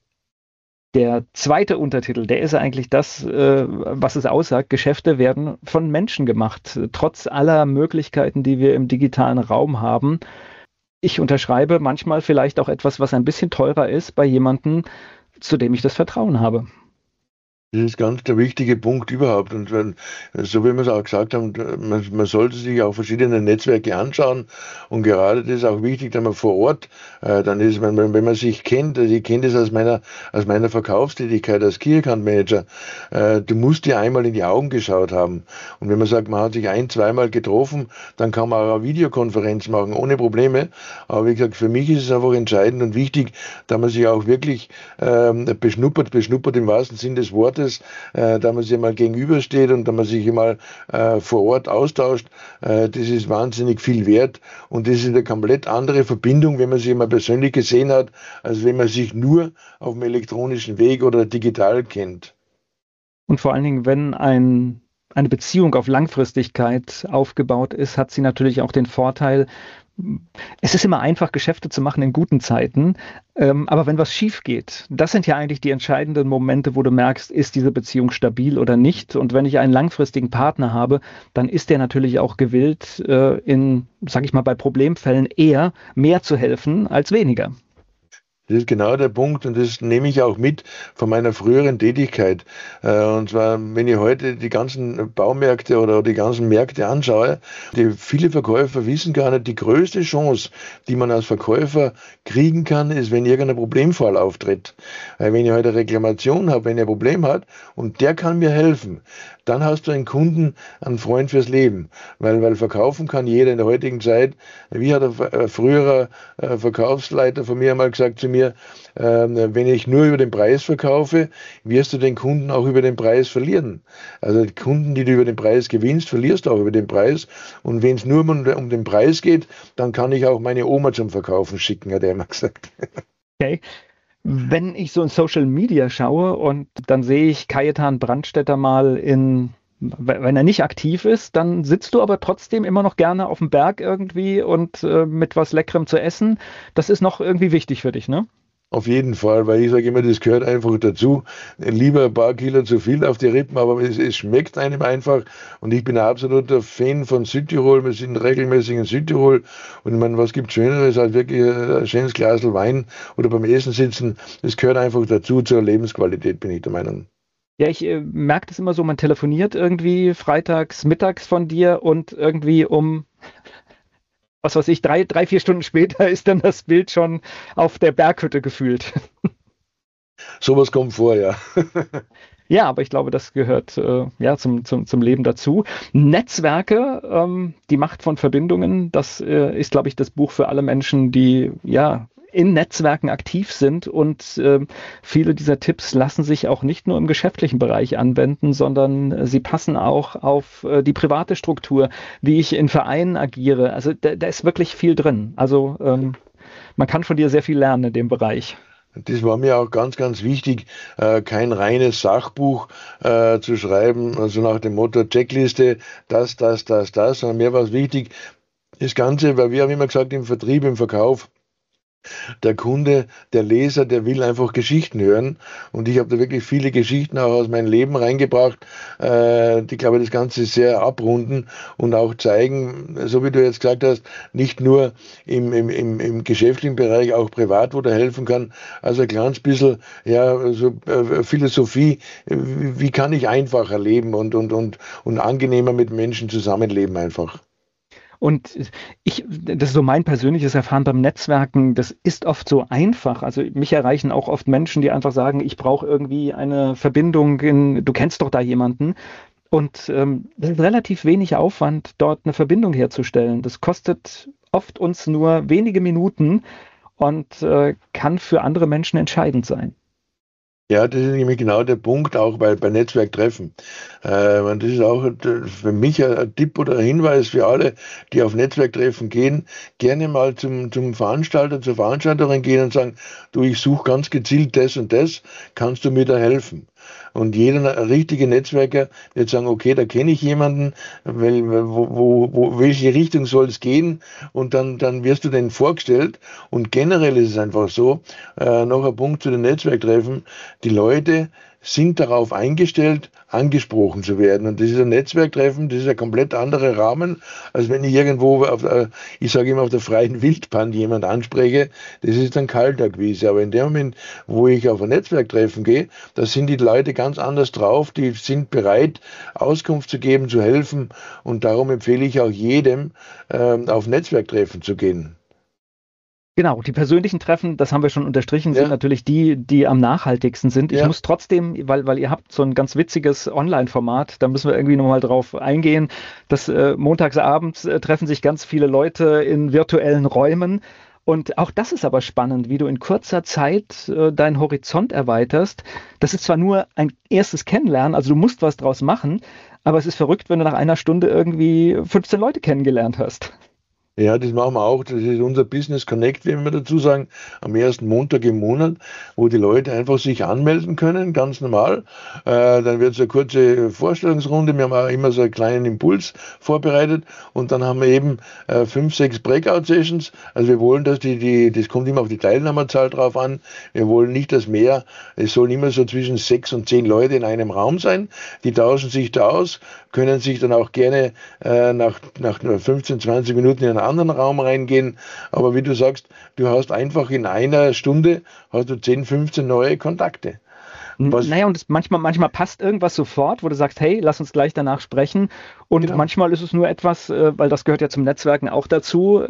S1: Der zweite Untertitel, der ist eigentlich das, was es aussagt. Geschäfte werden von Menschen gemacht, trotz aller Möglichkeiten, die wir im digitalen Raum haben. Ich unterschreibe manchmal vielleicht auch etwas, was ein bisschen teurer ist bei jemandem, zu dem ich das Vertrauen habe.
S4: Das ist ganz der wichtige Punkt überhaupt. Und so wie wir es auch gesagt haben, man sollte sich auch verschiedene Netzwerke anschauen. Und gerade das ist auch wichtig, dass man vor Ort, dann ist, wenn man sich kennt, also ich kenne das aus meiner Verkaufstätigkeit als Key Account Manager, du musst dir einmal in die Augen geschaut haben. Und wenn man sagt, man hat sich 1-, zweimal getroffen, dann kann man auch eine Videokonferenz machen, ohne Probleme. Aber wie gesagt, für mich ist es einfach entscheidend und wichtig, dass man sich auch wirklich beschnuppert im wahrsten Sinn des Wortes, da man sich mal gegenübersteht und da man sich mal vor Ort austauscht, das ist wahnsinnig viel wert und das ist eine komplett andere Verbindung, wenn man sich mal persönlich gesehen hat, als wenn man sich nur auf dem elektronischen Weg oder digital kennt.
S1: Und vor allen Dingen, wenn eine Beziehung auf Langfristigkeit aufgebaut ist, hat sie natürlich auch den Vorteil, es ist immer einfach, Geschäfte zu machen in guten Zeiten, aber wenn was schief geht, das sind ja eigentlich die entscheidenden Momente, wo du merkst, ist diese Beziehung stabil oder nicht. Und wenn ich einen langfristigen Partner habe, dann ist der natürlich auch gewillt, sag ich mal, bei Problemfällen eher mehr zu helfen als weniger.
S4: Das ist genau der Punkt und das nehme ich auch mit von meiner früheren Tätigkeit. Und zwar, wenn ich heute die ganzen Baumärkte oder die ganzen Märkte anschaue, viele Verkäufer wissen gar nicht, die größte Chance, die man als Verkäufer kriegen kann, ist, wenn irgendein Problemfall auftritt. Wenn ich heute eine Reklamation habe, wenn er ein Problem hat und der kann mir helfen, dann hast du einen Kunden, einen Freund fürs Leben. Weil verkaufen kann jeder in der heutigen Zeit. Wie hat ein früherer Verkaufsleiter von mir einmal gesagt zu mir, wenn ich nur über den Preis verkaufe, wirst du den Kunden auch über den Preis verlieren. Also die Kunden, die du über den Preis gewinnst, verlierst du auch über den Preis. Und wenn es nur um den Preis geht, dann kann ich auch meine Oma zum Verkaufen schicken, hat er immer gesagt.
S1: Okay. Wenn ich so in Social Media schaue und dann sehe ich Kajetan Brandstetter mal wenn er nicht aktiv ist, dann sitzt du aber trotzdem immer noch gerne auf dem Berg irgendwie und mit was Leckerem zu essen. Das ist noch irgendwie wichtig für dich, ne?
S4: Auf jeden Fall, weil ich sage immer, das gehört einfach dazu. Lieber ein paar Kilo zu viel auf die Rippen, aber es schmeckt einem einfach. Und ich bin ein absoluter Fan von Südtirol. Wir sind regelmäßig in Südtirol. Und ich meine, was gibt Schöneres als wirklich ein schönes Glas Wein oder beim Essen sitzen? Das gehört einfach dazu, zur Lebensqualität, bin ich der Meinung.
S1: Ja, ich merke das immer so, man telefoniert irgendwie freitags, mittags von dir und irgendwie was weiß ich, 3-4 Stunden später ist dann das Bild schon auf der Berghütte gefühlt.
S4: Sowas kommt vor, ja.
S1: Ja, aber ich glaube, das gehört zum Leben dazu. Netzwerke, die Macht von Verbindungen, das ist, glaube ich, das Buch für alle Menschen, die in Netzwerken aktiv sind, und viele dieser Tipps lassen sich auch nicht nur im geschäftlichen Bereich anwenden, sondern sie passen auch auf die private Struktur, wie ich in Vereinen agiere. Also da ist wirklich viel drin. Also man kann von dir sehr viel lernen in dem Bereich.
S4: Das war mir auch ganz, ganz wichtig, kein reines Sachbuch zu schreiben, also nach dem Motto Checkliste, das, sondern mir war es wichtig, das Ganze, weil wir haben immer gesagt, im Vertrieb, im Verkauf, der Kunde, der Leser, der will einfach Geschichten hören, und ich habe da wirklich viele Geschichten auch aus meinem Leben reingebracht, die, glaube ich, das Ganze sehr abrunden und auch zeigen, so wie du jetzt gesagt hast, nicht nur im geschäftlichen Bereich, auch privat, wo der helfen kann. Also ein kleines bisschen Philosophie, wie kann ich einfacher leben und angenehmer mit Menschen zusammenleben einfach.
S1: Und das ist so mein persönliches Erfahren beim Netzwerken, das ist oft so einfach. Also mich erreichen auch oft Menschen, die einfach sagen, ich brauche irgendwie eine Verbindung, du kennst doch da jemanden. Und das ist relativ wenig Aufwand, dort eine Verbindung herzustellen. Das kostet oft uns nur wenige Minuten und kann für andere Menschen entscheidend sein.
S4: Ja, das ist nämlich genau der Punkt, auch bei Netzwerktreffen. Das ist auch für mich ein Tipp oder ein Hinweis für alle, die auf Netzwerktreffen gehen, gerne mal zum Veranstalter, zur Veranstalterin gehen und sagen, du, ich suche ganz gezielt das und das, kannst du mir da helfen? Und jeder richtige Netzwerker wird sagen, okay, da kenne ich jemanden, welche Richtung soll es gehen, und dann wirst du denen vorgestellt. Und generell ist es einfach so, noch ein Punkt zu den Netzwerktreffen, die Leute sind darauf eingestellt, angesprochen zu werden. Und das ist ein Netzwerktreffen, das ist ein komplett anderer Rahmen, als wenn ich irgendwo, ich sage immer, auf der freien Wildbahn jemand anspreche. Das ist dann Kaltakquise. Aber in dem Moment, wo ich auf ein Netzwerktreffen gehe, da sind die Leute ganz anders drauf. Die sind bereit, Auskunft zu geben, zu helfen. Und darum empfehle ich auch jedem, auf Netzwerktreffen zu gehen.
S1: Genau, die persönlichen Treffen, das haben wir schon unterstrichen, sind natürlich die am nachhaltigsten sind. Ich muss trotzdem, weil ihr habt so ein ganz witziges Online-Format, da müssen wir irgendwie nochmal drauf eingehen, dass montagsabends treffen sich ganz viele Leute in virtuellen Räumen. Und auch das ist aber spannend, wie du in kurzer Zeit deinen Horizont erweiterst. Das ist zwar nur ein erstes Kennenlernen, also du musst was draus machen, aber es ist verrückt, wenn du nach einer Stunde irgendwie 15 Leute kennengelernt hast.
S4: Ja, das machen wir auch. Das ist unser Business Connect, wie wir dazu sagen, am ersten Montag im Monat, wo die Leute einfach sich anmelden können, ganz normal. Dann wird es eine kurze Vorstellungsrunde. Wir haben auch immer so einen kleinen Impuls vorbereitet, und dann haben wir eben 5, 6 Breakout-Sessions. Also wir wollen, dass das kommt immer auf die Teilnehmerzahl drauf an. Wir wollen nicht, dass es sollen immer so zwischen 6 und 10 Leute in einem Raum sein. Die tauschen sich da aus, können sich dann auch gerne nach 15, 20 Minuten in einen anderen Raum reingehen, aber wie du sagst, du hast einfach in einer Stunde hast du 10, 15 neue Kontakte.
S1: Naja, und manchmal passt irgendwas sofort, wo du sagst, hey, lass uns gleich danach sprechen, und manchmal ist es nur etwas, weil das gehört ja zum Netzwerken auch dazu,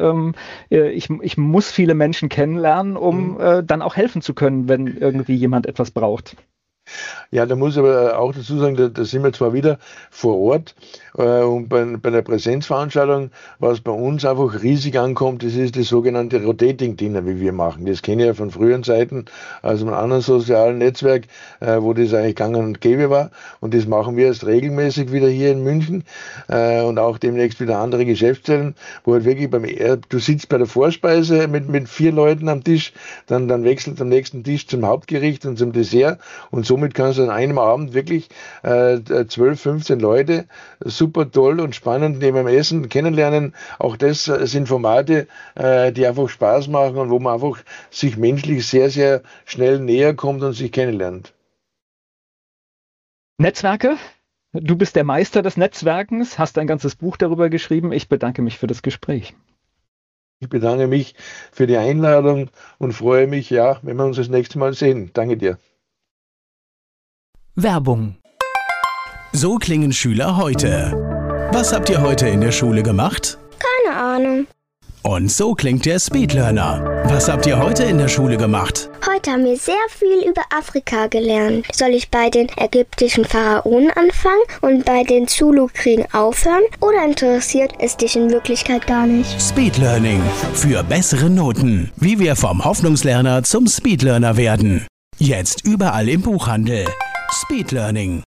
S1: ich muss viele Menschen kennenlernen, um dann auch helfen zu können, wenn irgendwie jemand etwas braucht.
S4: Ja, da muss ich aber auch dazu sagen, da sind wir zwar wieder vor Ort, und bei der Präsenzveranstaltung, was bei uns einfach riesig ankommt, das ist das sogenannte Rotating Dinner, wie wir machen. Das kenne ich ja von früheren Zeiten, also einem anderen sozialen Netzwerk, wo das eigentlich gang und gäbe war, und das machen wir jetzt regelmäßig wieder hier in München, und auch demnächst wieder andere Geschäftsstellen, wo halt wirklich du sitzt bei der Vorspeise mit 4 Leuten am Tisch, dann wechselt am nächsten Tisch zum Hauptgericht und zum Dessert, und somit kannst du an einem Abend wirklich 12, 15 Leute super toll und spannend neben dem Essen kennenlernen. Auch das sind Formate, die einfach Spaß machen und wo man einfach sich menschlich sehr, sehr schnell näher kommt und sich kennenlernt.
S1: Netzwerke? Du bist der Meister des Netzwerkens, hast ein ganzes Buch darüber geschrieben. Ich bedanke mich für das Gespräch.
S4: Ich bedanke mich für die Einladung und freue mich, wenn wir uns das nächste Mal sehen. Danke dir.
S2: Werbung. So klingen Schüler heute. Was habt ihr heute in der Schule gemacht?
S3: Keine Ahnung.
S2: Und so klingt der Speedlearner. Was habt ihr heute in der Schule gemacht?
S3: Heute haben wir sehr viel über Afrika gelernt. Soll ich bei den ägyptischen Pharaonen anfangen und bei den Zulu-Kriegen aufhören? Oder interessiert es dich in Wirklichkeit gar nicht?
S2: Speed Learning. Für bessere Noten. Wie wir vom Hoffnungslerner zum Speedlearner werden. Jetzt überall im Buchhandel. Speed Learning.